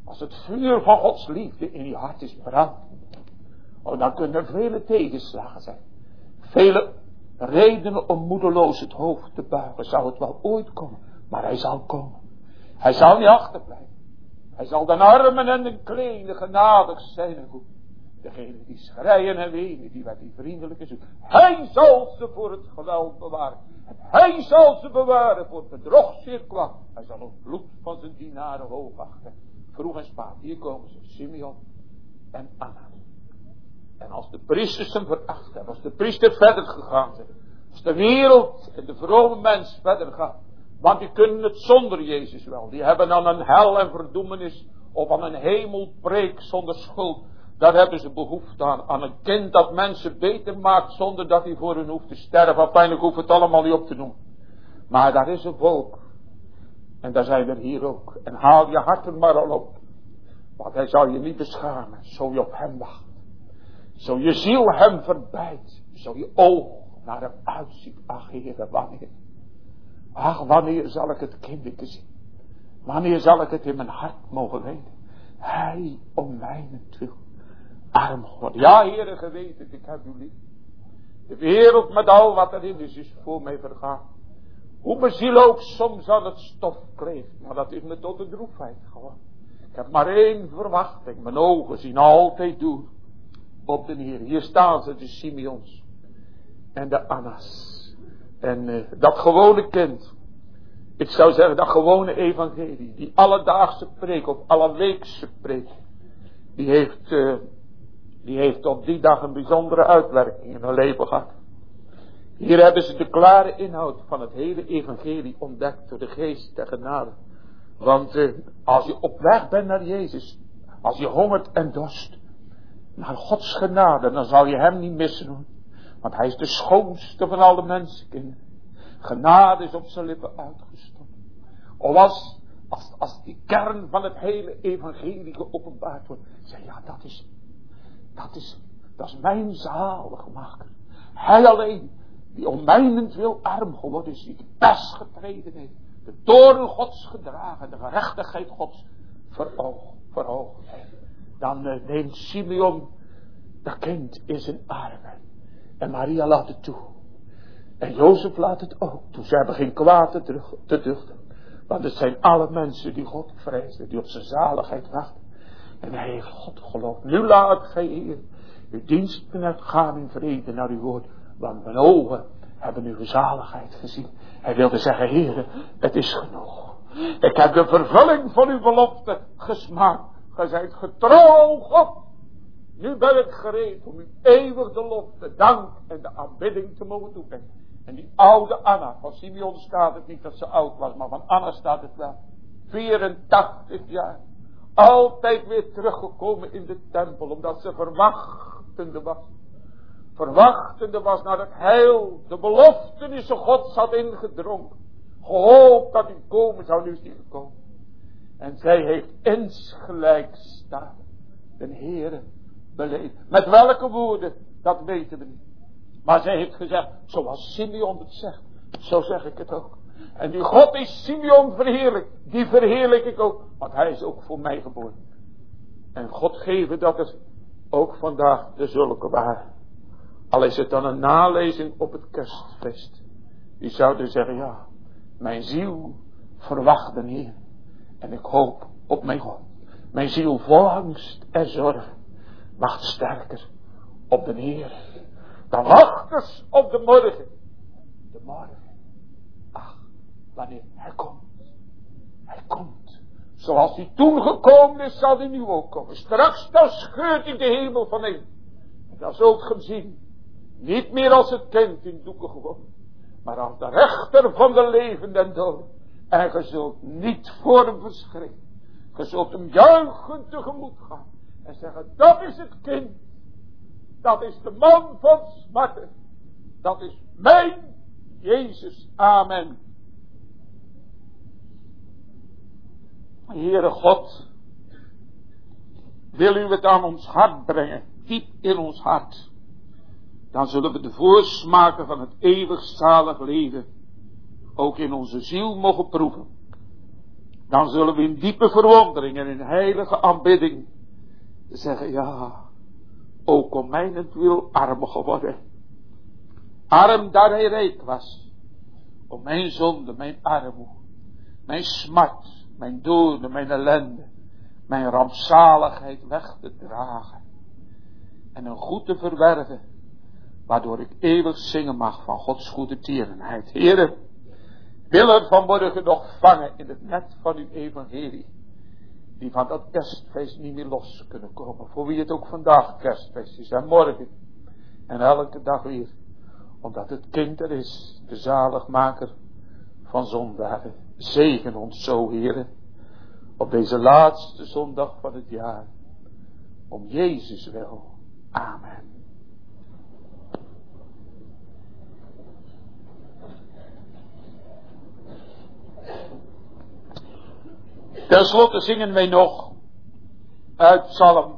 Als het vuur van Gods liefde in je hart is brand. Oh, dan kunnen er vele tegenslagen zijn. Vele redenen om moedeloos het hoofd te buigen. Zou het wel ooit komen. Maar hij zal komen. Hij zal niet achterblijven. Hij zal de armen en de kleinen genadig zijn en goed. Degenen die schreien en wenen, die met die vriendelijke zoek. Hij zal ze voor het geweld bewaren. En hij zal ze bewaren voor het bedrog zeer kwaad. Hij zal het bloed van zijn dienaren hoogachten. Vroeg en spaat, hier komen ze, Simeon en Anna. En als de priesters hem veracht hebben, als de priester verder gegaan zijn, als de wereld en de vrome mens verder gaan, want die kunnen het zonder Jezus wel. Die hebben aan een hel en verdoemenis of aan een hemelpreek zonder schuld. Daar hebben ze behoefte aan een kind dat mensen beter maakt zonder dat hij voor hun hoeft te sterven. Uiteindelijk hoeft het allemaal niet op te noemen. Maar daar is een volk. En daar zijn er hier ook. En haal je hart er maar al op. Want hij zal je niet beschamen. Zo je op hem wacht. Zo je ziel hem verbijt. Zo je oog naar hem uitziet. Ach Heere, wanneer? Ach, wanneer zal ik het kindje zien? Wanneer zal ik het in mijn hart mogen weten? Hij om mijnentwil. Arm God. Ja, Heere, ge weet het, ik heb u lief. De wereld met al wat erin is voor mij vergaan. Hoe mijn ziel ook soms aan het stof kleeft. Maar dat is me tot de droefheid gewoon. Ik heb maar één verwachting. Mijn ogen zien altijd door op de Heer. Hier staan ze, de Simeons. En de Annas. En dat gewone kind. Ik zou zeggen, dat gewone evangelie. Die alledaagse preek of alleweekse preek. Die heeft op die dag een bijzondere uitwerking in hun leven gehad. Hier hebben ze de klare inhoud van het hele evangelie ontdekt door de geest der genade. Want als je op weg bent naar Jezus, als je hongert en dorst naar Gods genade, dan zal je hem niet missen hoor. Want hij is de schoonste van alle mensenkinderen. Genade is op zijn lippen uitgestoken. Of als die kern van het hele evangelie geopenbaard wordt, zeg ja, dat is mijn zaligmaker. Hij alleen, die om mijnentwil arm geworden is, die de pers getreden heeft, de toorn Gods gedragen, de gerechtigheid Gods verhoogd heeft. Dan neemt Simeon dat kind in zijn armen. En Maria laat het toe. En Jozef laat het ook toe. Ze hebben geen kwaad te duchten. Want het zijn alle mensen die God vrezen, die op zijn zaligheid wachten. En hij heeft God geloofd. Nu laat gij Heer uw diensten gaan in vrede naar uw woord. Want mijn ogen hebben uw zaligheid gezien. Hij wilde zeggen, Heer, het is genoeg. Ik heb de vervulling van uw belofte gesmaakt. Gij zijt getrouw, God. Nu ben ik gereed om uw eeuwig de lof, de dank en de aanbidding te mogen toebrengen. En die oude Anna, van Simeon staat het niet dat ze oud was, maar van Anna staat het wel. 84 jaar. Altijd weer teruggekomen in de tempel, omdat ze verwachtende was. Verwachtende was naar het heil, de beloftenissen Gods had ingedrongen. Gehoopt dat hij komen zou, nu is hij gekomen. En zij heeft insgelijks staan de Heere beleefd. Met welke woorden, dat weten we niet. Maar zij heeft gezegd, zoals Simeon het zegt, zo zeg ik het ook. En die God is Simeon verheerlijk, die verheerlijk ik ook, want hij is ook voor mij geboren. En God geven dat het ook vandaag de zulke waren. Al is het dan een nalezing op het kerstfeest. Die zouden zeggen, ja, mijn ziel verwacht de Heer. En ik hoop op mijn God. Mijn ziel vol angst en zorg wacht sterker op de Heer. Dan wachters op de morgen. De morgen. Ach, wanneer hij komt. Hij komt. Zoals hij toen gekomen is, zal hij nu ook komen. Straks dan scheurt hij de hemel van een. En dan zult ge hem zien. Niet meer als het kind in doeken gewoon. Maar als de rechter van de levenden en dood. En ge zult niet voor hem verschrikken. Ge zult hem juichend tegemoet gaan. En zeggen, dat is het kind. Dat is de man van smarten. Dat is mijn Jezus. Amen. Heere God, wil u het aan ons hart brengen, diep in ons hart. Dan zullen we de voorsmaken van het eeuwig zalig leven ook in onze ziel mogen proeven. Dan zullen we in diepe verwondering en in heilige aanbidding zeggen, ja, ook om mijnentwil arm geworden. Arm daar hij rijk was. Om mijn zonde, mijn armoede, mijn smart, mijn doden, mijn ellende, mijn rampzaligheid weg te dragen. En een goed te verwerven, waardoor ik eeuwig zingen mag van Gods goede tierenheid. Heere, wil er vanmorgen nog vangen in het net van uw evangelie, die van dat kerstfeest niet meer los kunnen komen. Voor wie het ook vandaag kerstfeest is en morgen en elke dag weer. Omdat het kind er is, de zaligmaker van zondaren. Zegen ons zo, Heere, op deze laatste zondag van het jaar. Om Jezus wil. Amen. Ten slotte zingen wij nog uit Psalm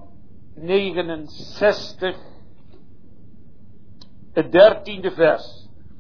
69, het 13e vers.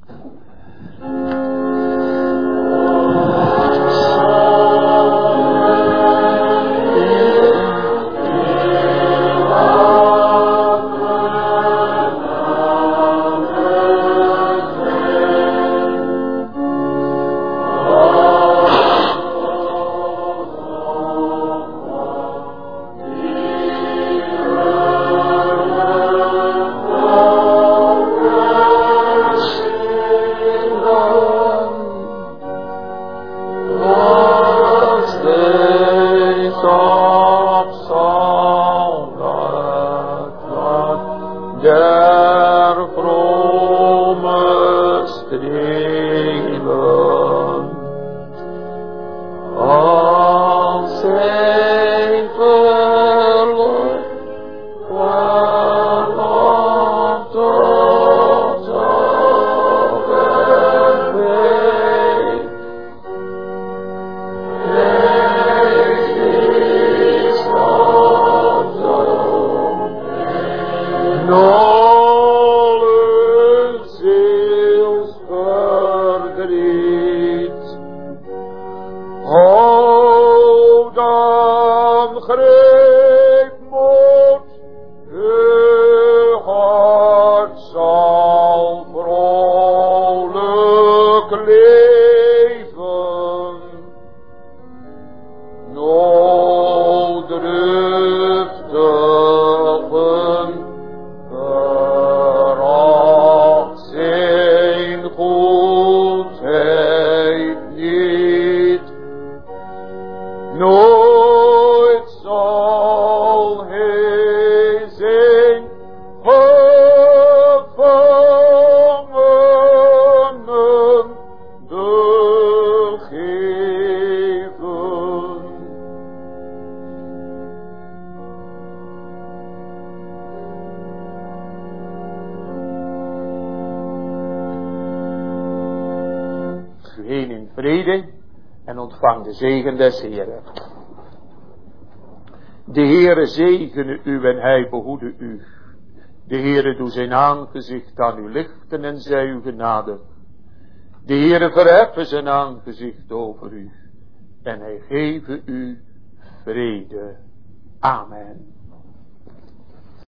De zegen des Heeren. De Heere zegene u en hij behoede u. De Heere doe zijn aangezicht aan u lichten en zij u genade. De Heere verheffe zijn aangezicht over u en hij geve u vrede. Amen.